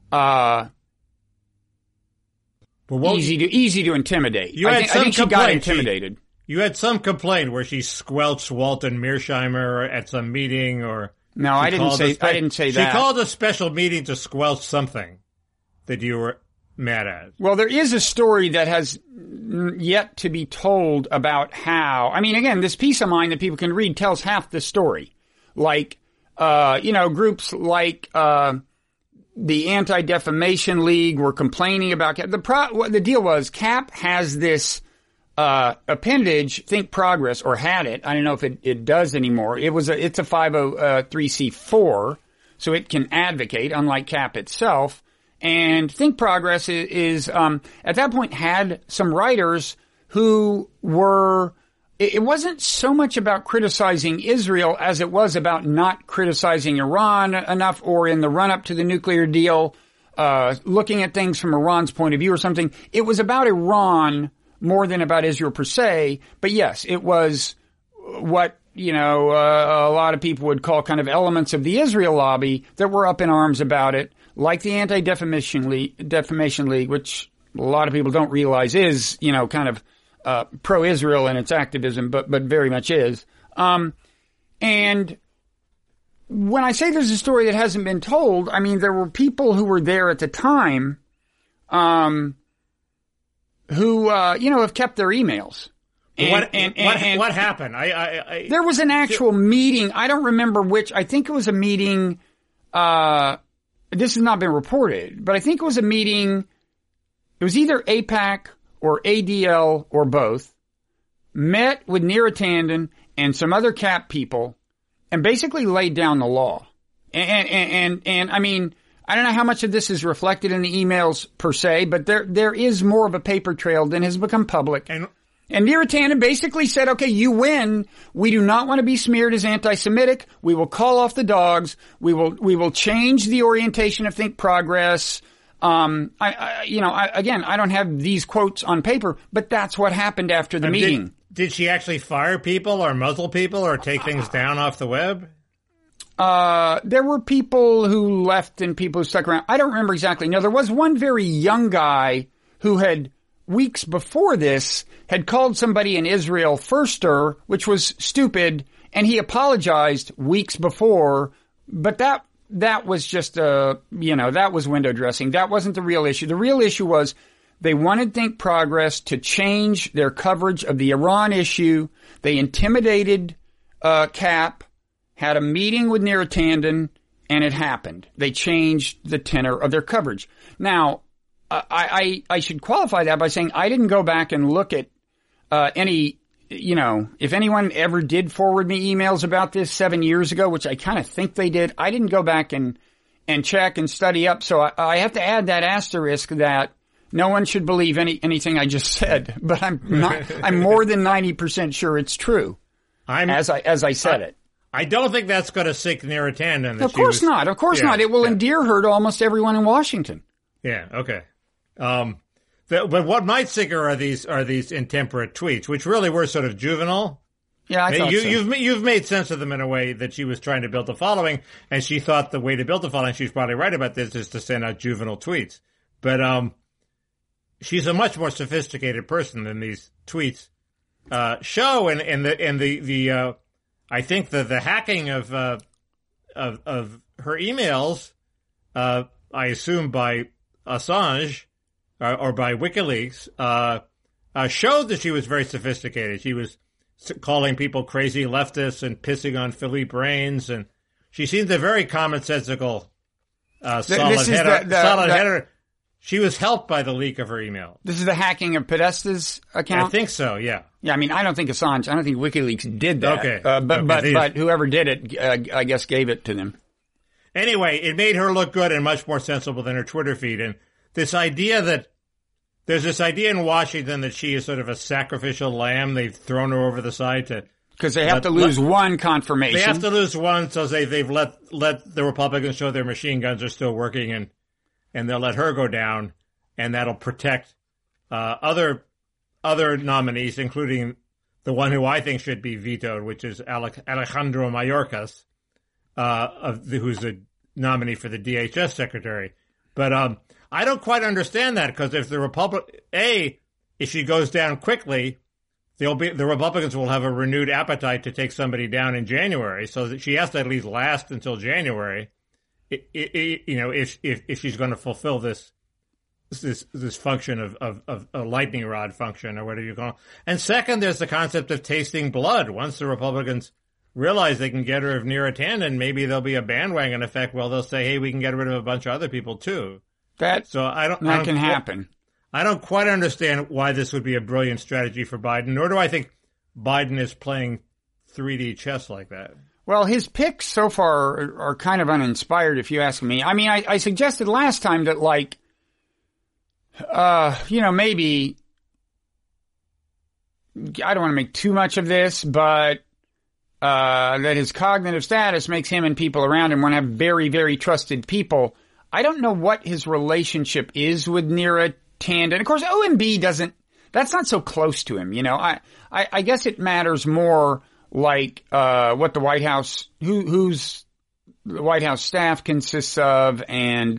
easy to intimidate. I think she got intimidated. You had some complaint where she squelched Walton Mearsheimer at some meeting, or no, I didn't say that. She called a special meeting to squelch something that you were mad at. Well, there is a story that has yet to be told about how. I mean, again, this piece of mine that people can read tells half the story. Like, groups like the Anti-Defamation League were complaining about CAP. The deal was CAP has this appendage, Think Progress, or had it. I don't know if it does anymore. It's a 503c4, so it can advocate, unlike CAP itself. And Think Progress is at that point had some writers who were, it wasn't so much about criticizing Israel as it was about not criticizing Iran enough, or in the run-up to the nuclear deal, looking at things from Iran's point of view or something. It was about Iran more than about Israel per se. But yes, it was what, a lot of people would call kind of elements of the Israel lobby that were up in arms about it, like the Anti-Defamation League, which a lot of people don't realize is, kind of pro-Israel in its activism, but very much is. And when I say there's a story that hasn't been told, I mean, there were people who were there at the time, who, have kept their emails. What happened? There was an actual meeting. I don't remember which. I think it was a meeting, this has not been reported, but I think it was a meeting. It was either AIPAC or ADL or both, met with Neera Tanden and some other CAP people and basically laid down the law. And I mean, I don't know how much of this is reflected in the emails per se, but there is more of a paper trail than has become public. And Neera Tanden basically said, okay, you win. We do not want to be smeared as anti-Semitic. We will call off the dogs. We will change the orientation of Think Progress. Again, I don't have these quotes on paper, but that's what happened after the meeting. Did she actually fire people or muzzle people or take things down off the web? There were people who left and people who stuck around. I don't remember exactly. No, there was one very young guy who had, weeks before this, had called somebody in Israel firster, which was stupid, and he apologized weeks before, but that was just that was window dressing. That wasn't the real issue. The real issue was they wanted Think Progress to change their coverage of the Iran issue. They intimidated CAP, had a meeting with Neera Tanden, and it happened. They changed the tenor of their coverage. Now, I should qualify that by saying I didn't go back and look at any, if anyone ever did forward me emails about this 7 years ago, which I kind of think they did, I didn't go back and check and study up. So I have to add that asterisk that no one should believe anything I just said, but I'm more than 90% sure it's true. As I said it. I don't think that's going to sink Neera Tanden. Of course not. Of course not. It will endear her to almost everyone in Washington. Yeah. Okay. But what might sink her are these intemperate tweets, which really were sort of juvenile. Yeah, I thought so. You've made sense of them in a way that she was trying to build a following, and she thought the way to build a following, she's probably right about this, is to send out juvenile tweets. But she's a much more sophisticated person than these tweets show, and the I think the hacking of her emails, I assume by Assange, or by WikiLeaks, showed that she was very sophisticated. She was calling people crazy leftists and pissing on Philippe Reines, and she seemed a very commonsensical, solid header. She was helped by the leak of her email. This is the hacking of Podesta's account? I think so, yeah. Yeah, I mean, I don't think WikiLeaks did that. Okay. But whoever did it, I guess gave it to them. Anyway, it made her look good and much more sensible than her Twitter feed. And this idea that there's this idea in Washington that she is sort of a sacrificial lamb. They've thrown her over the side to... Because they have to lose one confirmation. They have to lose one, so they've let the Republicans show their machine guns are still working, and they'll let her go down, and that'll protect other nominees, including the one who I think should be vetoed, which is Alejandro Mayorkas, who's the nominee for the DHS secretary. But I don't quite understand that, because if if she goes down quickly, the Republicans will have a renewed appetite to take somebody down in January, so that she has to at least last until January. If she's going to fulfill this function of a lightning rod function or whatever you call it. And second, there's the concept of tasting blood. Once the Republicans realize they can get rid of Neera Tanden, maybe there'll be a bandwagon effect. Well, they'll say, hey, we can get rid of a bunch of other people too. That can happen. I don't quite understand why this would be a brilliant strategy for Biden, nor do I think Biden is playing 3D chess like that. Well, his picks so far are kind of uninspired, if you ask me. I mean, I suggested last time that, maybe, I don't want to make too much of this, but that his cognitive status makes him and people around him want to have very, very trusted people. I don't know what his relationship is with Neera Tanden. Of course, OMB that's not so close to him, I guess it matters more what the White House, who's the White House staff consists of, and,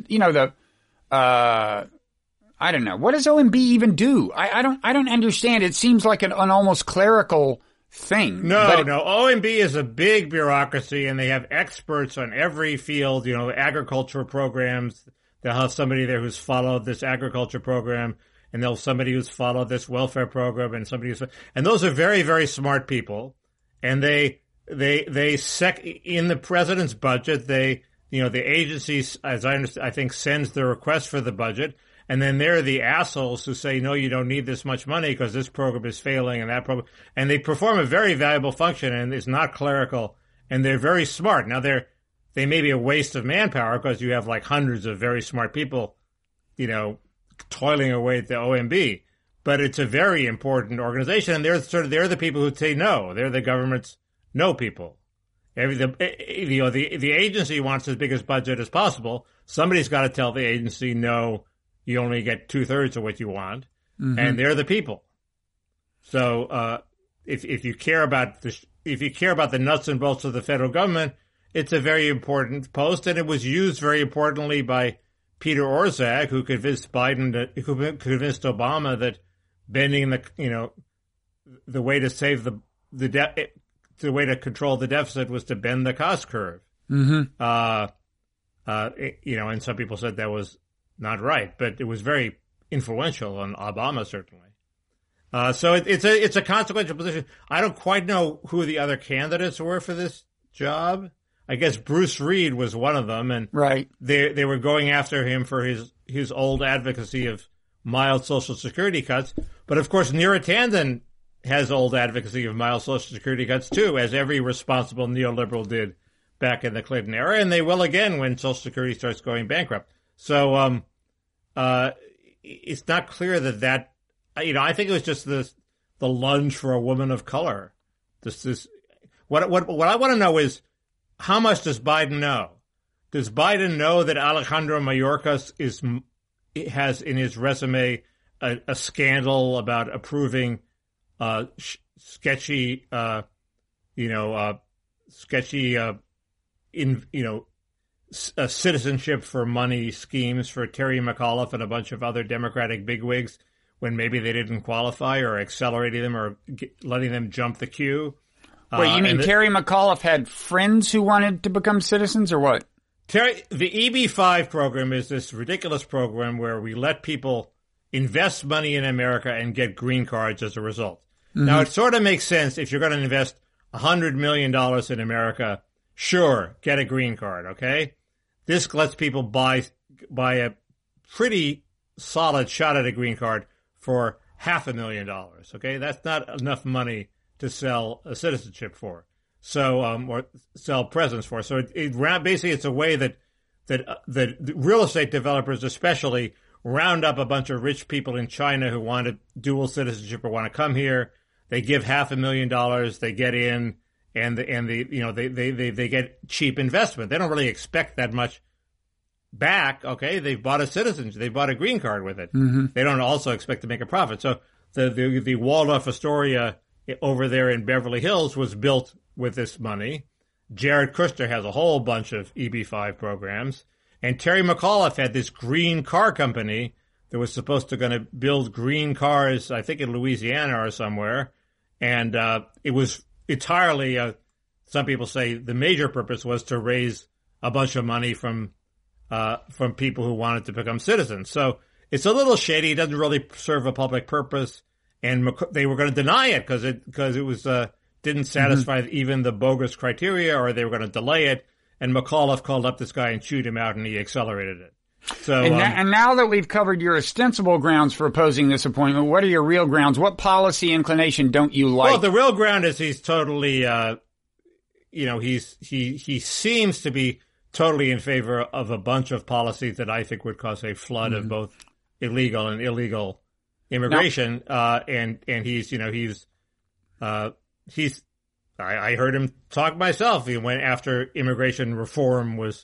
I don't know. What does OMB even do? I don't understand. It seems like an almost clerical thing. No. OMB is a big bureaucracy, and they have experts on every field, agricultural programs. They'll have somebody there who's followed this agriculture program, and they'll have somebody who's followed this welfare program, and those are very, very smart people. And in the president's budget, the agencies, as I understand, I think sends the request for the budget. And then they're the assholes who say, no, you don't need this much money because this program is failing and that program. And they perform a very valuable function, and it's not clerical, and they're very smart. Now they may be a waste of manpower because you have hundreds of very smart people, toiling away at the OMB. But it's a very important organization, and they're the people who say no. They're the government's no people. The agency wants as big a budget as possible. Somebody's got to tell the agency no. You only get 2/3 of what you want, and they're the people. So if you care about the nuts and bolts of the federal government, it's a very important post, and it was used very importantly by Peter Orszag, who convinced Obama that bending the way to save the way to control the deficit was to bend the cost curve. And some people said that was not right, but it was very influential on Obama, certainly. So it's a consequential position. I don't quite know who the other candidates were for this job. I guess Bruce Reed was one of them, and right. They were going after him for his old advocacy of mild Social Security cuts. But of course, Neera Tanden has old advocacy of mild Social Security cuts too, as every responsible neoliberal did back in the Clinton era, and they will again when Social Security starts going bankrupt. So it's not clear that I think it was just the lunge for a woman of color. What I want to know is, how much does Biden know? Does Biden know that Alejandro Mayorkas has in his resume a scandal about approving sketchy citizenship for money schemes for Terry McAuliffe and a bunch of other Democratic bigwigs when maybe they didn't qualify, or accelerating them, or letting them jump the queue? Wait, you mean Terry McAuliffe had friends who wanted to become citizens, or what? The EB-5 program is this ridiculous program where we let people invest money in America and get green cards as a result. Now, it sort of makes sense if you're going to invest $100 million in America. Sure, get a green card, okay? This lets people buy a pretty solid shot at a green card for $500,000, okay? That's not enough money to sell a citizenship for, so or sell presents for. So basically it's a way that real estate developers especially round up a bunch of rich people in China who want dual citizenship or want to come here. They give $500,000, they get in, and they get cheap investment. They don't really expect that much back. Okay, they've bought a citizenship, they bought a green card with it. They don't also expect to make a profit. So the Waldorf Astoria over there in Beverly Hills was built with this money. Jared Kushner has a whole bunch of EB-5 programs, and Terry McAuliffe had this green car company that was supposed to going to build green cars, I think in Louisiana or somewhere. And it was entirely, some people say the major purpose was to raise a bunch of money from people who wanted to become citizens. So it's a little shady. It doesn't really serve a public purpose. And they were going to deny it because it was didn't satisfy even the bogus criteria, or they were going to delay it. And McAuliffe called up this guy and chewed him out, and he accelerated it. So, and now that we've covered your ostensible grounds for opposing this appointment, what are your real grounds? What policy inclination don't you like? Well, the real ground is he's totally, he seems to be totally in favor of a bunch of policies that I think would cause a flood of both illegal and illegal immigration. And I heard him talk myself. He went after immigration reform was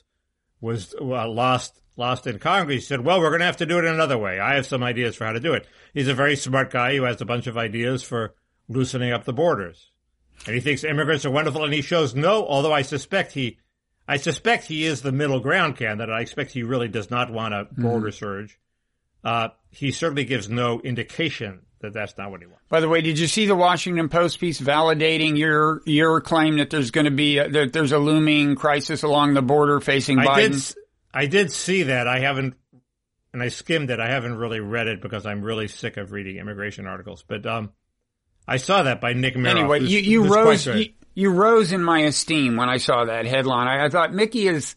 lost in Congress. He said, well, we're going to have to do it another way. I have some ideas for how to do it. He's a very smart guy who has a bunch of ideas for loosening up the borders. And he thinks immigrants are wonderful, and he shows no, although I suspect he is the middle ground candidate. I expect he really does not want a border surge. He certainly gives no indication that that's not what he wants. By the way, did you see the Washington Post piece validating your claim that there's going to be that there's a looming crisis along the border facing Biden? I did see that. I haven't, and I skimmed it. I haven't really read it because I'm really sick of reading immigration articles. But I saw that by Nick Miroff. Anyway, you rose in my esteem when I saw that headline. I thought Mickey is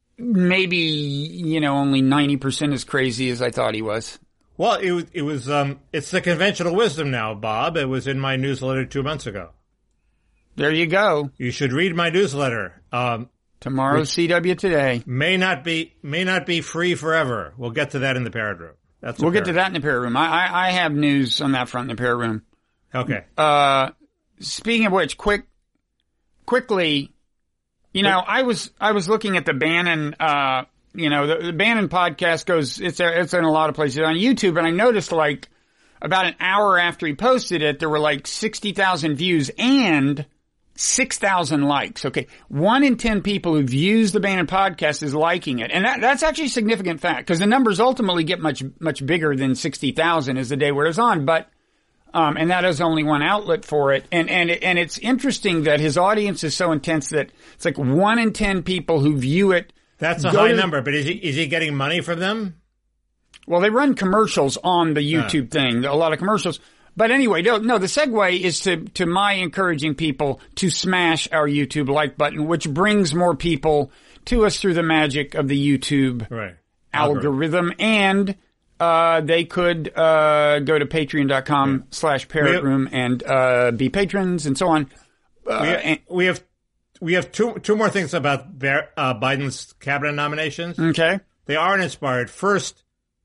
maybe only 90% as crazy as I thought he was. Well, it was it's the conventional wisdom now, Bob. It was in my newsletter 2 months ago. There you go. You should read my newsletter. Tomorrow's CW Today. May not be free forever. We'll get to that in the Parrot Room. We'll get to that in the Parrot Room. I have news on that front in the Parrot Room. Okay. Speaking of which, quickly, I was looking at the Bannon, the Bannon podcast goes, it's in a lot of places on YouTube, and I noticed about an hour after he posted it, there were 60,000 views and 6,000 likes. Okay. 1 in 10 people who views the Bannon podcast is liking it. And that's actually a significant fact because the numbers ultimately get much, much bigger than 60,000 as the day wears on. But, and that is only one outlet for it. And it's interesting that his audience is so intense that it's 1 in 10 people who view it. That's a high number, but is he getting money from them? Well, they run commercials on the YouTube thing, a lot of commercials. But anyway, no, the segue is to my encouraging people to smash our YouTube like button, which brings more people to us through the magic of the YouTube algorithm. And they could go to patreon.com/parrotroom and be patrons and so on. We have two more things about Biden's cabinet nominations. Okay. They aren't inspired. First,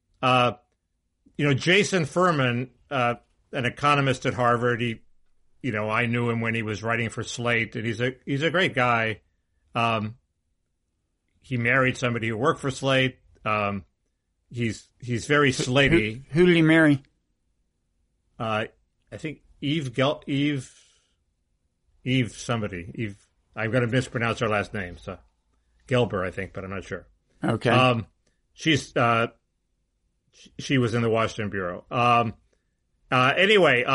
Jason Furman, an economist at Harvard. I knew him when he was writing for Slate, and he's a great guy. He married somebody who worked for Slate. He's very Slatey. Who did he marry? I think Eve somebody. I'm going to mispronounce her last name. So Gelber, I think, but I'm not sure. Okay. She was in the Washington Bureau. Anyway,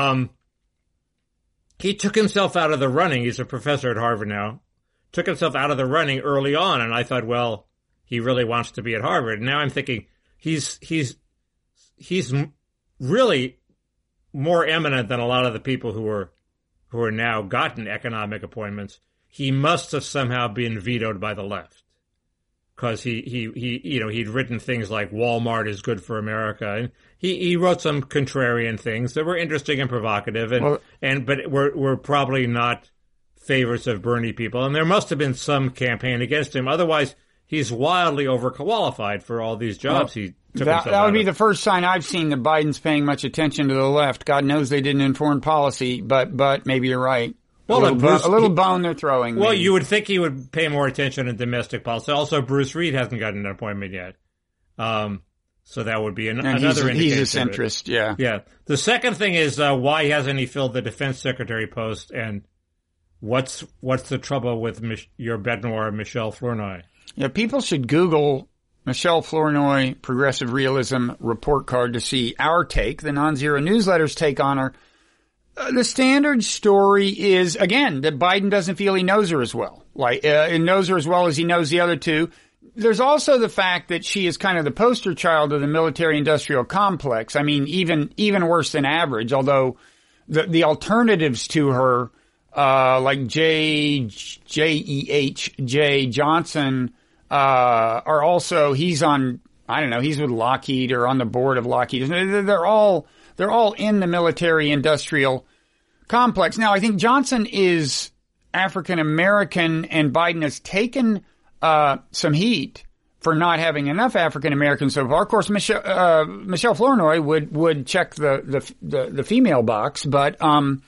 he took himself out of the running. He's a professor at Harvard now. Took himself out of the running early on, and I thought, well, he really wants to be at Harvard. And now I'm thinking he's really more eminent than a lot of the people who are now gotten economic appointments, he must have somehow been vetoed by the left. Because he'd written things like Walmart is good for America, and he wrote some contrarian things that were interesting and provocative, but were probably not favorites of Bernie people, and there must have been some campaign against him. Otherwise, he's wildly overqualified for all these jobs he took himself that would be of. the first sign I've seen that Biden's paying much attention to the left. God knows they didn't in foreign policy, but maybe you're right. Well, a little bone they're throwing. Well, maybe. you would think he would pay more attention in domestic policy. Also, Bruce Reed hasn't gotten an appointment yet. So that would be another indication. He's a centrist, yeah. Yeah. The second thing is, why hasn't he filled the defense secretary post, and what's the trouble with your bête noire, Michelle Flournoy? Yeah, people should Google Michelle Flournoy Progressive Realism report card to see our take, the Non-Zero Newsletter's take on her. The standard story is, again, that Biden doesn't feel he knows her as well. He knows her as well as he knows the other two. There's also the fact that she is kind of the poster child of the military-industrial complex. I mean, even worse than average, although the alternatives to her, like J.E.H. Johnson, are also, he's with Lockheed or on the board of Lockheed. They're all in the military-industrial complex. Now, I think Johnson is African-American, and Biden has taken some heat for not having enough African-Americans so far. Of course, Michelle Flournoy would check the female box, but don't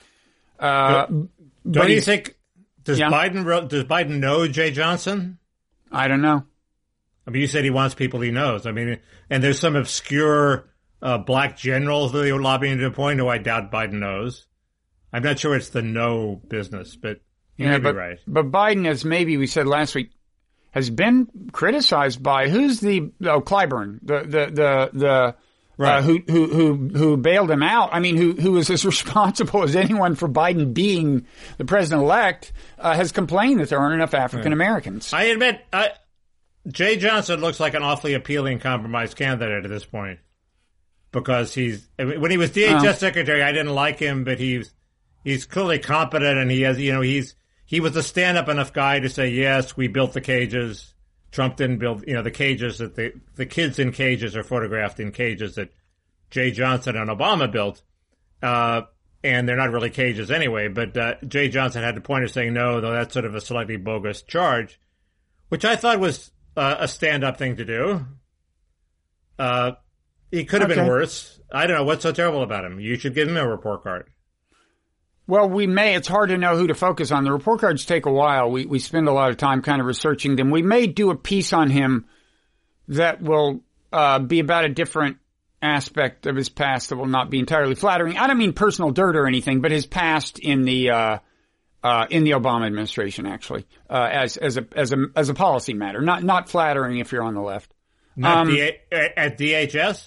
you think, does Biden know Jay Johnson? I don't know. I mean, you said he wants people he knows. I mean, and there's some obscure black generals that they were lobbying to appoint who I doubt Biden knows. I'm not sure it's the no business, but you may be right. But Biden, as maybe we said last week, has been criticized by Clyburn, right. who bailed him out. I mean, who is as responsible as anyone for Biden being the president-elect, has complained that there aren't enough African Americans. I admit, Jay Johnson looks like an awfully appealing compromise candidate at this point. Because when he was DHS secretary, I didn't like him, but he's clearly competent, and he was a stand-up enough guy to say, yes, we built the cages. Trump didn't build, the cages that the kids in cages are photographed in cages that Jay Johnson and Obama built. And they're not really cages anyway, but Jay Johnson had the point of saying, no, though that's sort of a slightly bogus charge, which I thought was a stand-up thing to do. He could have been worse. I don't know. What's so terrible about him? You should give him a report card. Well, it's hard to know who to focus on. The report cards take a while. We spend a lot of time kind of researching them. We may do a piece on him that will be about a different aspect of his past that will not be entirely flattering. I don't mean personal dirt or anything, but his past in the Obama administration, actually, as a policy matter. Not flattering if you're on the left. Not at DHS?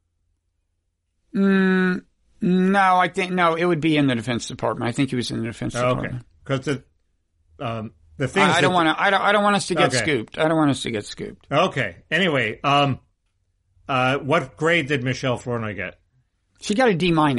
No, I think it would be in the Defense Department. I think he was in the Defense Department. Because the things I don't want us to get scooped. I don't want us to get scooped. Okay. Anyway, what grade did Michelle Flournoy get? She got a D-. No.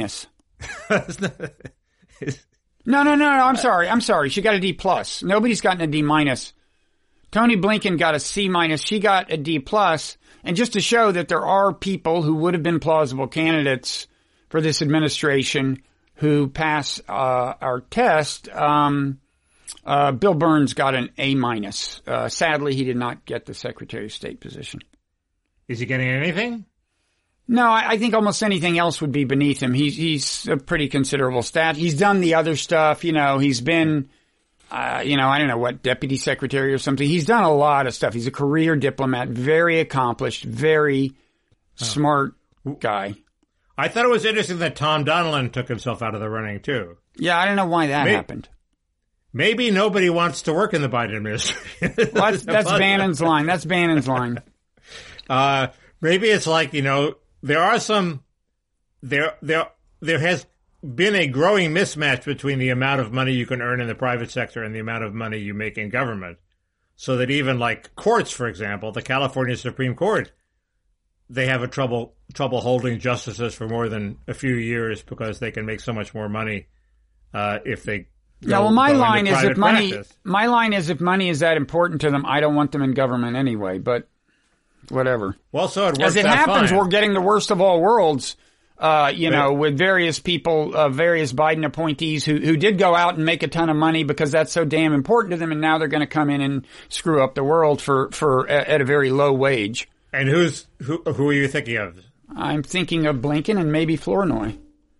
I'm sorry. She got a D+. Nobody's gotten a D-. Tony Blinken got a C-. She got a D+. And just to show that there are people who would have been plausible candidates for this administration who pass our test, Bill Burns got an A-. Sadly, he did not get the Secretary of State position. Is he getting anything? No, I think almost anything else would be beneath him. He's a pretty considerable stat. He's done the other stuff. He's been... I don't know what, deputy secretary or something. He's done a lot of stuff. He's a career diplomat, very accomplished, very smart guy. I thought it was interesting that Tom Donilon took himself out of the running, too. Yeah, I don't know why that happened. Maybe nobody wants to work in the Biden administration. Well, that's Bannon's line. That's Bannon's line. Maybe it's like, there are some... There has been a growing mismatch between the amount of money you can earn in the private sector and the amount of money you make in government. So that even like courts, for example, the California Supreme Court, they have a trouble trouble holding justices for more than a few years because they can make so much more money if they. My line is if money is that important to them, I don't want them in government anyway. But whatever. Well, so it works. As it happens, fine. we're getting the worst of all worlds. With various people, various Biden appointees who did go out and make a ton of money because that's so damn important to them, and now they're going to come in and screw up the world for at a very low wage. And who are you thinking of? I'm thinking of Blinken and maybe Flournoy.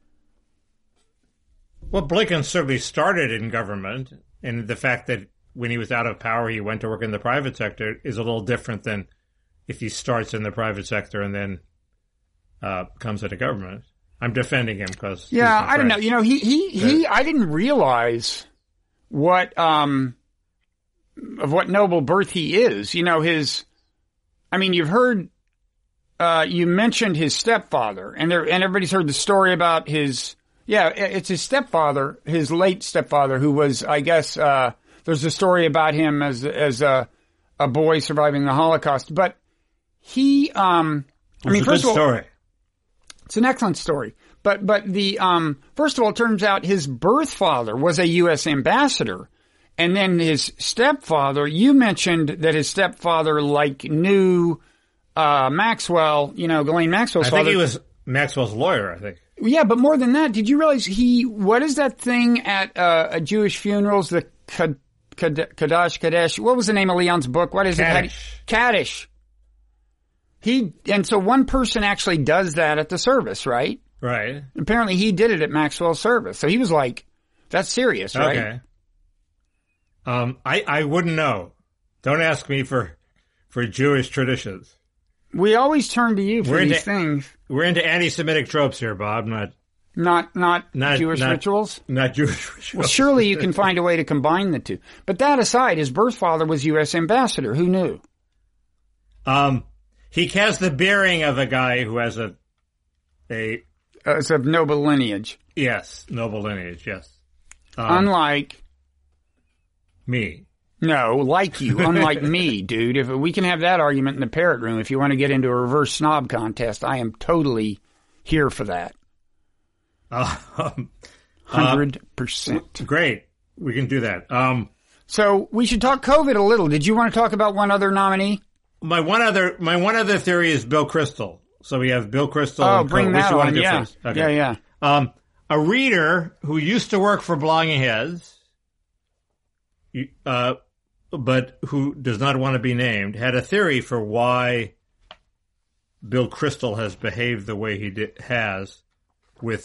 Well, Blinken certainly started in government, and the fact that when he was out of power, he went to work in the private sector is a little different than if he starts in the private sector and then comes into government. I'm defending him because I don't know. I didn't realize what of what noble birth he is. You've heard you mentioned his stepfather, and everybody's heard the story about his. Yeah, it's his stepfather, his late stepfather, who was, I guess, there's a story about him as a boy surviving the Holocaust. But he, first of all, story. It's an excellent story. But the, first of all, it turns out his birth father was a U.S. ambassador. And then his stepfather, you mentioned that his stepfather, knew, Maxwell, Ghislaine Maxwell's father. I think he was Maxwell's lawyer, I think. Yeah, but more than that, did you realize what is that thing at Jewish funerals, the Kadesh? What was the name of Leon's book? What is Kaddish. it? Kaddish. And so one person actually does that at the service, right? Right. Apparently he did it at Maxwell's service. So he was like, that's serious, right? Okay. I wouldn't know. Don't ask me for Jewish traditions. We always turn to you for these things. We're into anti-Semitic tropes here, Bob, not Jewish rituals? Not Jewish rituals. Well, surely you can find a way to combine the two. But that aside, his birth father was U.S. ambassador. Who knew? He has the bearing of a guy who has it's of noble lineage. Yes, noble lineage, yes. Unlike me. No, like you, unlike me, dude. If we can have that argument in the parrot room, if you want to get into a reverse snob contest, I am totally here for that. 100%. Great. We can do that. So we should talk COVID a little. Did you want to talk about one other nominee? My one other theory is Bill Kristol. So we have Bill Kristol. Oh, bring that on. Yeah. Okay. Yeah. A reader who used to work for Blogging Heads, but who does not want to be named, had a theory for why Bill Kristol has behaved the way he has with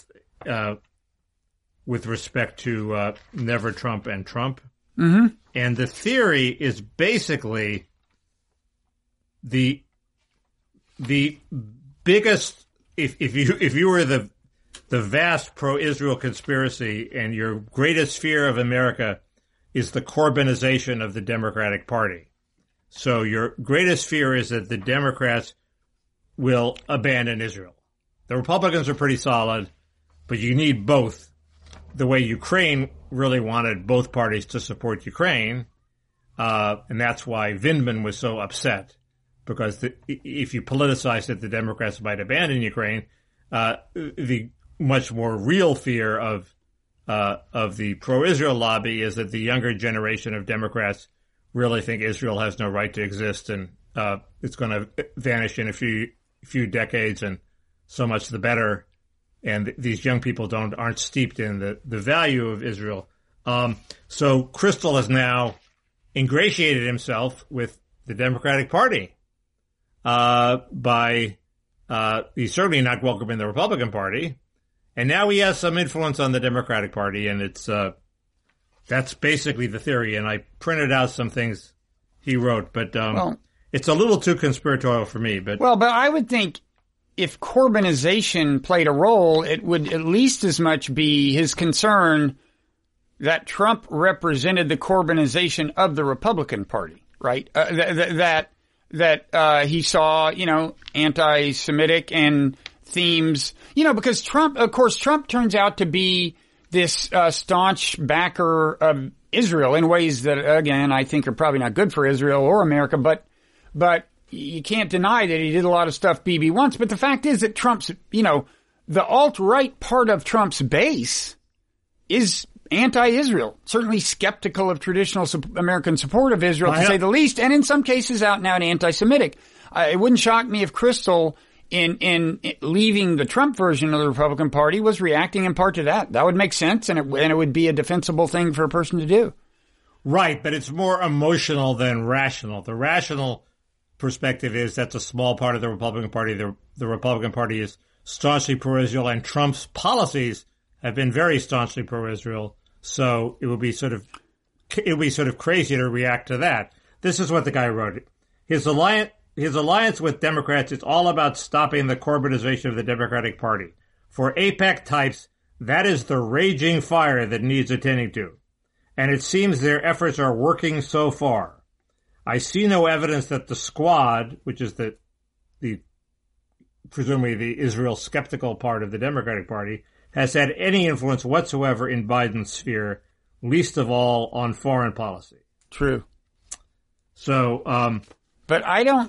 respect to Never Trump and Trump. Mm-hmm. And the theory is basically the biggest. If you were the vast pro-Israel conspiracy and your greatest fear of America is the Corbynization of the Democratic Party. So your greatest fear is that the Democrats will abandon Israel. The Republicans are pretty solid, but you need both. The way Ukraine really wanted both parties to support Ukraine, and that's why Vindman was so upset, because if you politicize it, the Democrats might abandon Ukraine. The much more real fear of the pro-Israel lobby is that the younger generation of Democrats really think Israel has no right to exist, and it's going to vanish in a few decades, and so much the better. And these young people aren't steeped in the value of Israel. So Kristol has now ingratiated himself with the Democratic Party by he's certainly not welcome in the Republican Party. And now he has some influence on the Democratic Party, and that's basically the theory. And I printed out some things he wrote, but it's a little too conspiratorial for me. But I would think if Corbynization played a role, it would at least as much be his concern that Trump represented the Corbynization of the Republican Party, right? That he saw, anti-Semitic and themes, because Trump turns out to be this staunch backer of Israel in ways that, again, I think are probably not good for Israel or America, but you can't deny that he did a lot of stuff Bibi wants. But the fact is that Trump's, the alt-right part of Trump's base is anti-Israel, certainly skeptical of traditional American support of Israel, to say the least, and in some cases out and out anti-Semitic. It wouldn't shock me if Kristol, in leaving the Trump version of the Republican Party, was reacting in part to that. That would make sense, and it would be a defensible thing for a person to do. Right, but it's more emotional than rational. The rational perspective is that's a small part of the Republican Party. The Republican Party is staunchly pro-Israel, and Trump's policies have been very staunchly pro-Israel. So it would be sort of crazy to react to that. This is what the guy wrote. His alliance with Democrats is all about stopping the Corbynization of the Democratic Party. For AIPAC types, that is the raging fire that needs attending to. And it seems their efforts are working so far. I see no evidence that the Squad, which is the presumably the Israel skeptical part of the Democratic Party, has had any influence whatsoever in Biden's sphere, least of all on foreign policy. True. So, but I don't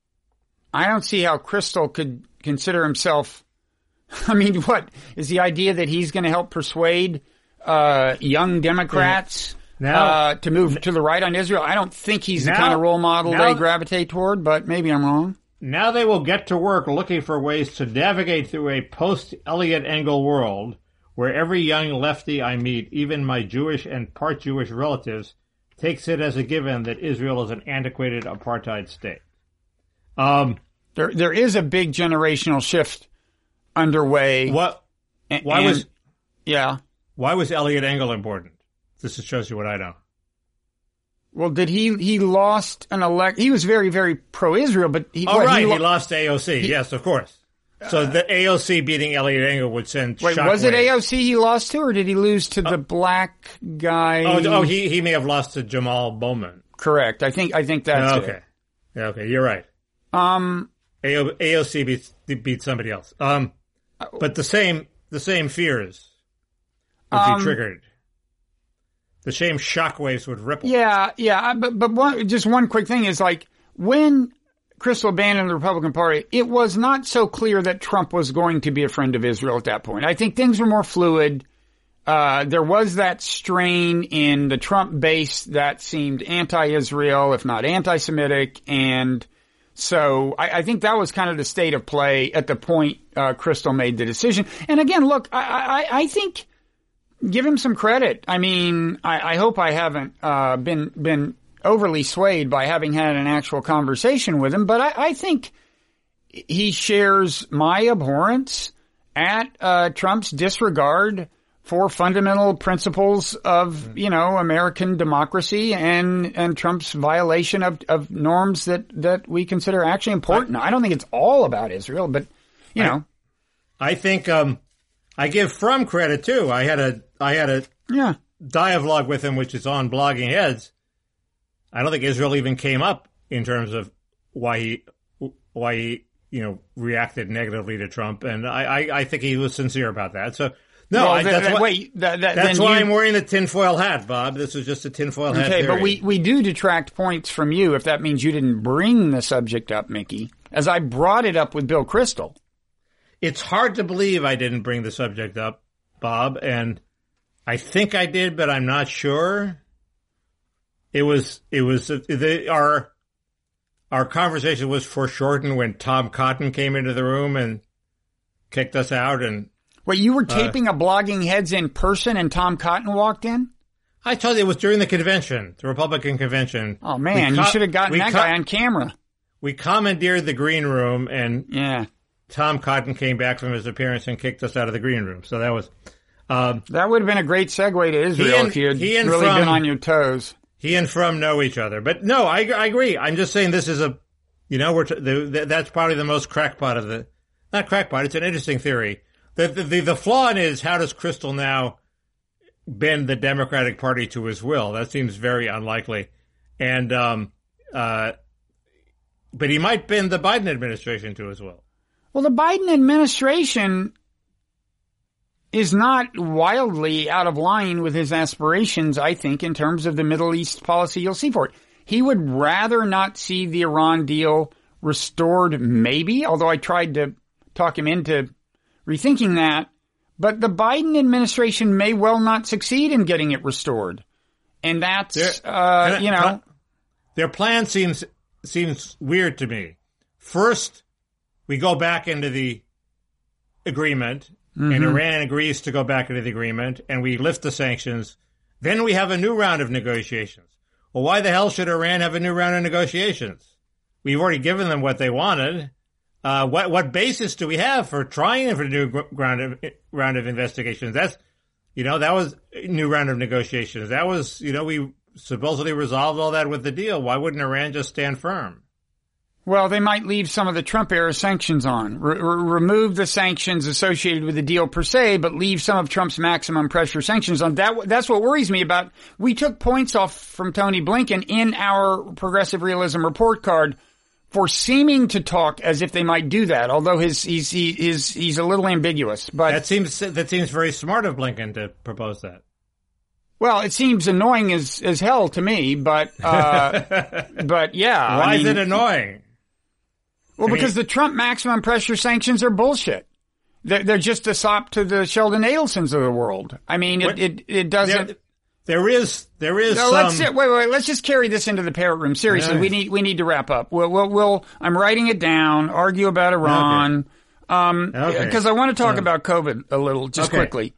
see how Kristol could consider himself. I mean, what is the idea that he's going to help persuade young Democrats to move to the right on Israel? I don't think he's the kind of role model they gravitate toward, but maybe I'm wrong. Now they will get to work looking for ways to navigate through a post-Eliot Engel world where every young lefty I meet, even my Jewish and part Jewish relatives, takes it as a given that Israel is an antiquated apartheid state. There is a big generational shift underway. Why was Eliot Engel important? This shows you what I know. Well, did he lost an elect? He was very, very pro-Israel, but he lost to AOC. Yes, of course. So the AOC beating Eliot Engel would send shockwaves. Wait, was it AOC he lost to, or did he lose to the black guy? He may have lost to Jamal Bowman. Correct. I think that's okay. it. Yeah, okay, you're right. AOC beat somebody else. But the same fears would be triggered. The same shockwaves would ripple. Yeah. But one quick thing is, like, when Kristol abandoned the Republican Party, it was not so clear that Trump was going to be a friend of Israel at that point. I think things were more fluid. There was that strain in the Trump base that seemed anti-Israel, if not anti-Semitic. And so I think that was kind of the state of play at the point Kristol made the decision. And again, look, I think, give him some credit. I mean, I hope I haven't been overly swayed by having had an actual conversation with him, but I think he shares my abhorrence at Trump's disregard for fundamental principles of, American democracy and Trump's violation of norms that we consider actually important. I don't think it's all about Israel, but, I think I give Frum credit too. I had a dialogue with him, which is on Blogging Heads. I don't think Israel even came up in terms of why he reacted negatively to Trump, and I think he was sincere about that. So that's why I'm wearing the tinfoil hat, Bob. This is just a tinfoil hat. Okay, theory. But we do detract points from you if that means you didn't bring the subject up, Mickey, as I brought it up with Bill Kristol. It's hard to believe I didn't bring the subject up, Bob, and I think I did, but I'm not sure. Our conversation was foreshortened when Tom Cotton came into the room and kicked us out. And wait, you were taping a Blogging Heads in person, and Tom Cotton walked in? I told you it was during the convention, the Republican convention. Oh man, you should have gotten that guy on camera. We commandeered the green room, and Tom Cotton came back from his appearance and kicked us out of the green room. So that was that would have been a great segue to Israel if you had really been on your toes. He and Frum know each other, but no, I agree. I'm just saying this is that's probably the most crackpot of not crackpot. It's an interesting theory. The flaw in it is, how does Kristol now bend the Democratic Party to his will? That seems very unlikely, and but he might bend the Biden administration to his will. Well, the Biden administration is not wildly out of line with his aspirations, I think, in terms of the Middle East policy you'll see for it. He would rather not see the Iran deal restored, maybe, although I tried to talk him into rethinking that. But the Biden administration may well not succeed in getting it restored. And that's, their plan seems weird to me. First, we go back into the agreement, and Iran agrees to go back into the agreement, and we lift the sanctions. Then we have a new round of negotiations. Well, why the hell should Iran have a new round of negotiations? We've already given them what they wanted. What basis do we have for trying for a new round of investigations? That was a new round of negotiations. That was, we supposedly resolved all that with the deal. Why wouldn't Iran just stand firm? Well, they might leave some of the Trump-era sanctions on. Remove the sanctions associated with the deal per se, but leave some of Trump's maximum pressure sanctions on. That's what worries me about. We took points off from Tony Blinken in our Progressive Realism report card for seeming to talk as if they might do that, although he's a little ambiguous. But that seems very smart of Blinken to propose that. Well, it seems annoying as hell to me, but yeah. Why is it annoying? Well, because the Trump maximum pressure sanctions are bullshit. They're just a sop to the Sheldon Adelsons of the world. I mean, it doesn't. There is. No, wait. Let's just carry this into the parrot room. Seriously, we need to wrap up. I'm writing it down. Argue about Iran. Okay. Because I want to talk about COVID a little, just quickly.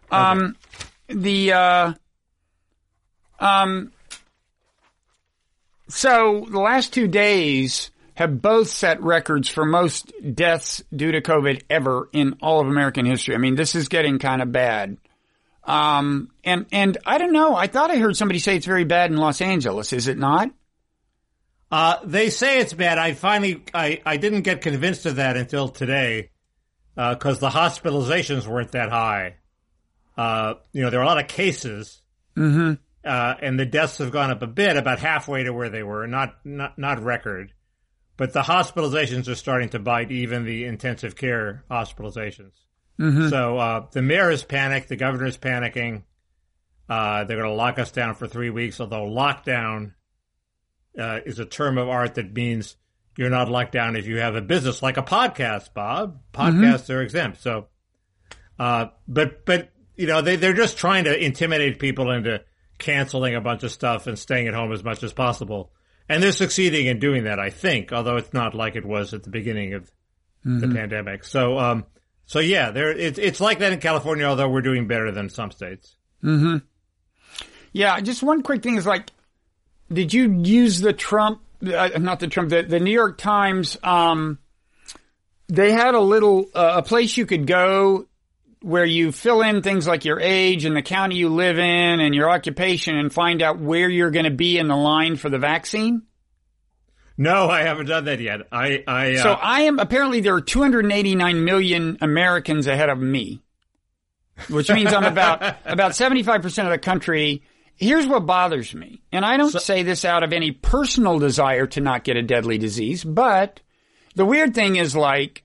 So the last 2 days have both set records for most deaths due to COVID ever in all of American history. I mean, this is getting kind of bad. And I don't know. I thought I heard somebody say it's very bad in Los Angeles. Is it not? They say it's bad. I didn't get convinced of that until today, because the hospitalizations weren't that high. There are a lot of cases. Mm-hmm. And the deaths have gone up a bit, about halfway to where they were, not record. But the hospitalizations are starting to bite even the intensive care hospitalizations. Mm-hmm. So the mayor is panicked, the governor is panicking. They're going to lock us down for 3 weeks, although lockdown is a term of art that means you're not locked down if you have a business, like a podcast, Bob. Podcasts are exempt. So, but they're just trying to intimidate people into canceling a bunch of stuff and staying at home as much as possible. And they're succeeding in doing that, I think, although it's not like it was at the beginning of the pandemic. So, yeah, it's like that in California, although we're doing better than some states. Mm-hmm. Yeah, just one quick thing is did you use the the New York Times, they had a place you could go where you fill in things like your age and the county you live in and your occupation and find out where you're going to be in the line for the vaccine? No, I haven't done that yet. So apparently there are 289 million Americans ahead of me, which means I'm about 75% of the country. Here's what bothers me. And I don't say this out of any personal desire to not get a deadly disease, but the weird thing is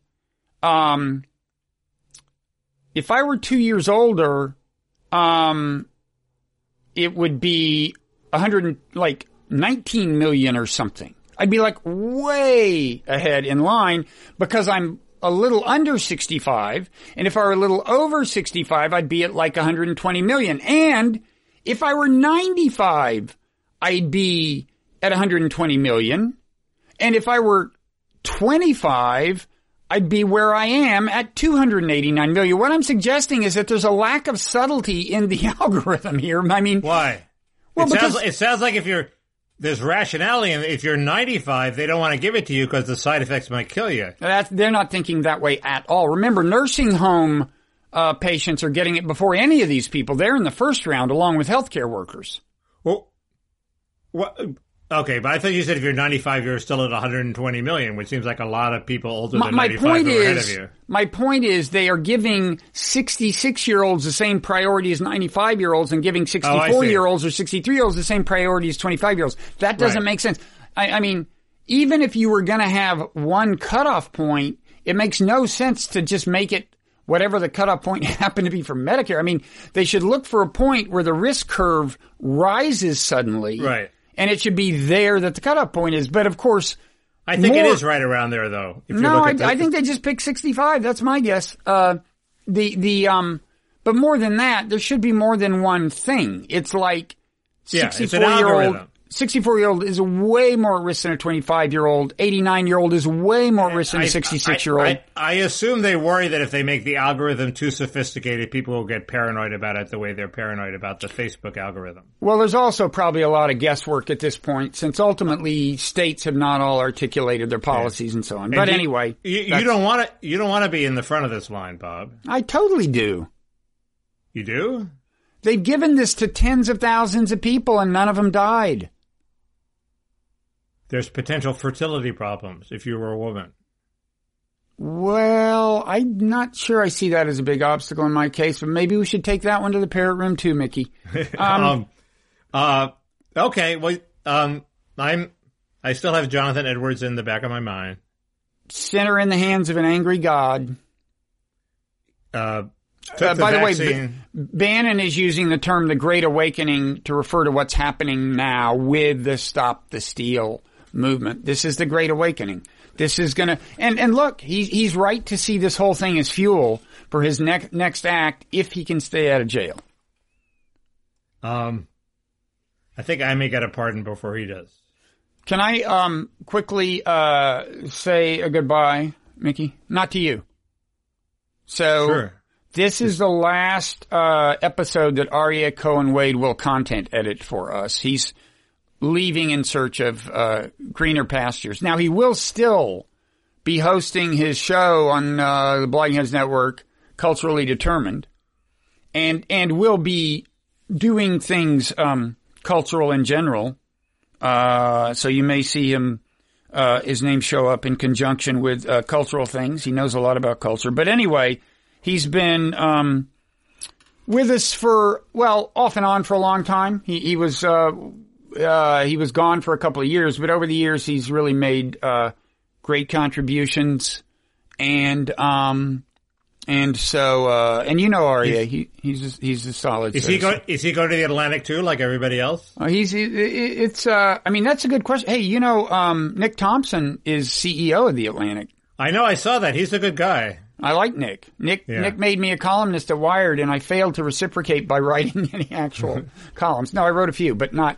if I were 2 years older, it would be 19 million or something. I'd be way ahead in line because I'm a little under 65. And if I were a little over 65, I'd be at 120 million. And if I were 95, I'd be at 120 million. And if I were 25, I'd be where I am at 289 million. What I'm suggesting is that there's a lack of subtlety in the algorithm here. I mean, why? Well, it sounds like there's rationality, and if you're 95, they don't want to give it to you because the side effects might kill you. They're not thinking that way at all. Remember, nursing home patients are getting it before any of these people. They're in the first round along with healthcare workers. Well, okay, but I thought you said if you're 95, you're still at 120 million, which seems like a lot of people older than 95 are ahead of you. My point is they are giving 66-year-olds the same priority as 95-year-olds and giving 64-year-olds or 63-year-olds the same priority as 25-year-olds. That doesn't make sense. I mean, even if you were going to have one cutoff point, it makes no sense to just make it whatever the cutoff point happened to be for Medicare. I mean, they should look for a point where the risk curve rises suddenly. Right. And it should be there that the cutoff point is. But of course, I think it is right around there, though. If no, I think they just picked 65. That's my guess. But more than that, there should be more than one thing. It's like 64-year-old. 64-year-old is way more at risk than a 25-year-old. 89-year-old is way more at risk than a 66-year-old. I assume they worry that if they make the algorithm too sophisticated, people will get paranoid about it the way they're paranoid about the Facebook algorithm. Well, there's also probably a lot of guesswork at this point, since ultimately states have not all articulated their policies and so on. But anyway, you don't want to be in the front of this line, Bob. I totally do. You do? They've given this to tens of thousands of people, and none of them died. There's potential fertility problems if you were a woman. Well, I'm not sure I see that as a big obstacle in my case, but maybe we should take that one to the parrot room too, Mickey. Okay. Well, I still have Jonathan Edwards in the back of my mind. Sinner in the hands of an angry God. By the way, Bannon is using the term the Great Awakening to refer to what's happening now with the Stop the Steal movement. This is the Great Awakening. This is gonna, and look, he's right to see this whole thing as fuel for his next act if he can stay out of jail. I think I may get a pardon before he does. Can I quickly say a goodbye, Mickey? Not to you. So sure. This is the last episode that Aryeh Cohen-Wade will content edit for us. He's leaving in search of greener pastures. Now, he will still be hosting his show on the Blogging Heads Network, Culturally Determined, and will be doing things cultural in general. So you may see him his name show up in conjunction with cultural things. He knows a lot about culture. But anyway, he's been with us for, well, off and on for a long time. He was gone for a couple of years, but over the years he's really made great contributions. And so you know Aryeh, he's a solid. Is he going to the Atlantic too, like everybody else? I mean, that's a good question. Hey, you know, Nick Thompson is CEO of the Atlantic. I know, I saw that. He's a good guy. I like Nick. Nick made me a columnist at Wired, and I failed to reciprocate by writing any actual columns. No, I wrote a few, but not.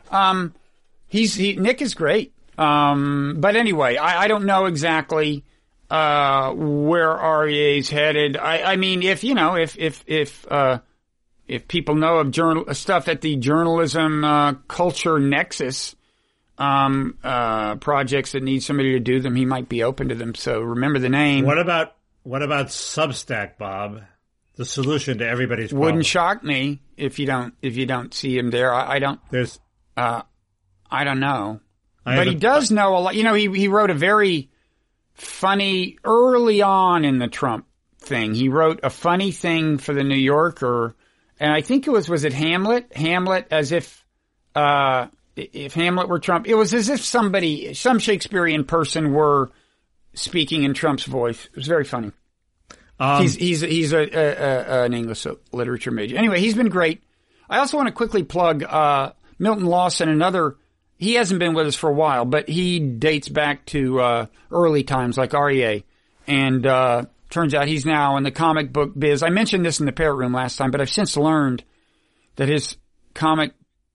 Nick is great. But anyway, I don't know exactly where Aryeh's headed. I mean, if people know of stuff at the Journalism Culture Nexus projects that need somebody to do them, he might be open to them. So remember the name. What about Substack, Bob? The solution to everybody's problem. Wouldn't shock me if you don't see him there. I don't know. But he does know a lot. You know, he wrote a very funny early on in the Trump thing. He wrote a funny thing for the New Yorker, and I think it was it Hamlet? Hamlet, as if Hamlet were Trump. It was as if some Shakespearean person were speaking in Trump's voice. It was very funny. He's an English literature major. Anyway, he's been great. I also want to quickly plug Milton Lawson, he hasn't been with us for a while, but he dates back to early times like Aryeh. And turns out he's now in the comic book biz. I mentioned this in the Parrot Room last time, but I've since learned that his comic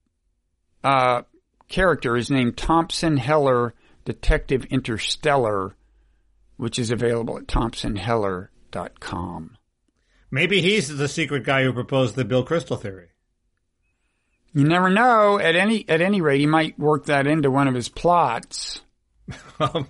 character is named Thompson Heller, Detective Interstellar, which is available at thompsonheller.com. Maybe he's the secret guy who proposed the Bill Kristol theory. You never know. At any rate, he might work that into one of his plots. Go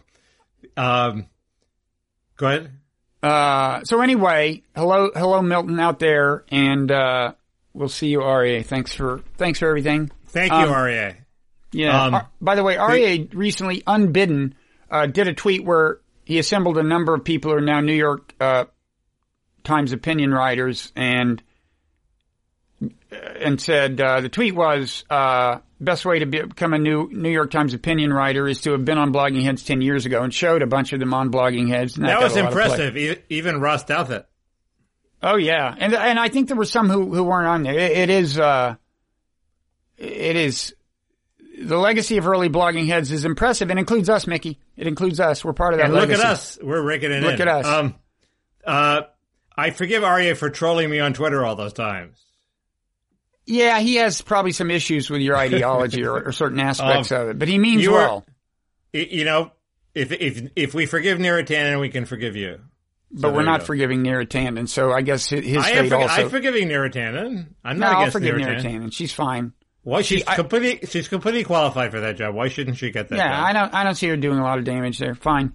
ahead. So anyway, hello, Milton out there, and we'll see you, Aryeh. Thanks for everything. Thank you, Aryeh. Yeah. By the way, Aryeh recently, unbidden, did a tweet where he assembled a number of people who are now New York Times opinion writers, and said the tweet was best way to become a New York Times opinion writer is to have been on Blogging Heads 10 years ago, and showed a bunch of them on Blogging Heads. And that was impressive. Even Ross Douthat. Oh yeah, and I think there were some who weren't on there. It is the legacy of early blogging heads is impressive and includes us, Mickey. It includes us. We're part of that legacy. Look at us. We're raking it in. Look at us. I forgive Aryeh for trolling me on Twitter all those times. Yeah, he has probably some issues with your ideology or certain aspects of it, but he means well. You know, if we forgive Niritanen, we can forgive you. But we're not forgiving Niritanen, so I guess his fate also. I'm forgiving Niritanen. I'm not against Niritanen. I'll forgive Niritanen. She's fine. Why she's completely qualified for that job. Why shouldn't she get that job? Yeah, I don't see her doing a lot of damage there. Fine.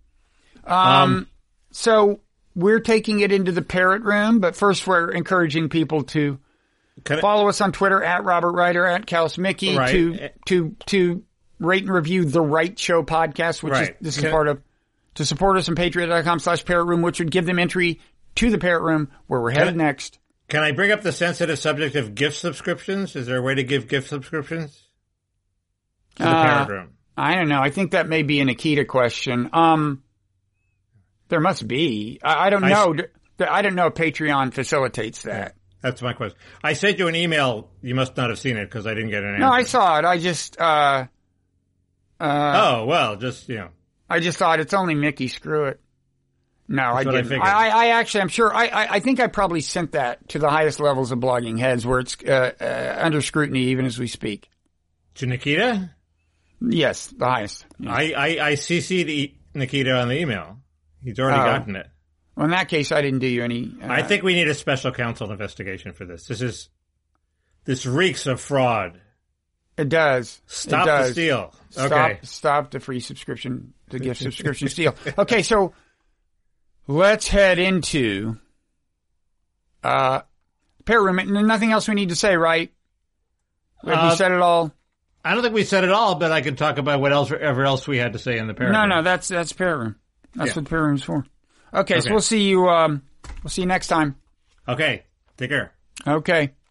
So we're taking it into the Parrot Room, but first we're encouraging people to follow us on Twitter at Robert Ryder, at Kaus Mickey, to rate and review the Right Show podcast, which is part of, to support us on patreon.com/Parrot Room, which would give them entry to the Parrot Room, where we're headed next. Can I bring up the sensitive subject of gift subscriptions? Is there a way to give gift subscriptions to the Parrot Room? I don't know. I think that may be a Nikita question. There must be. I don't know. I don't know if Patreon facilitates that. That's my question. I sent you an email. You must not have seen it because I didn't get an answer. No, I saw it. I just, oh, well, just, you know. I just thought it's only Mickey. Screw it. No, I didn't. I actually, I'm sure, I think I probably sent that to the highest levels of blogging heads where it's, under scrutiny even as we speak. To Nikita? Yes, the highest. Yes. I CC'd Nikita on the email. He's already gotten it. Well, in that case, I didn't do you any. I think we need a special counsel investigation for this. This reeks of fraud. It does. Stop the steal. Okay. Stop the free subscription, the gift subscription steal. Okay, so let's head into Parrot Room. Nothing else we need to say, right? Have we said it all? I don't think we said it all, but I can talk about whatever else we had to say in the Parrot Room. No, that's Parrot Room. That's what the Parrot Room's for. Okay, so we'll see you next time. Okay, take care. Okay.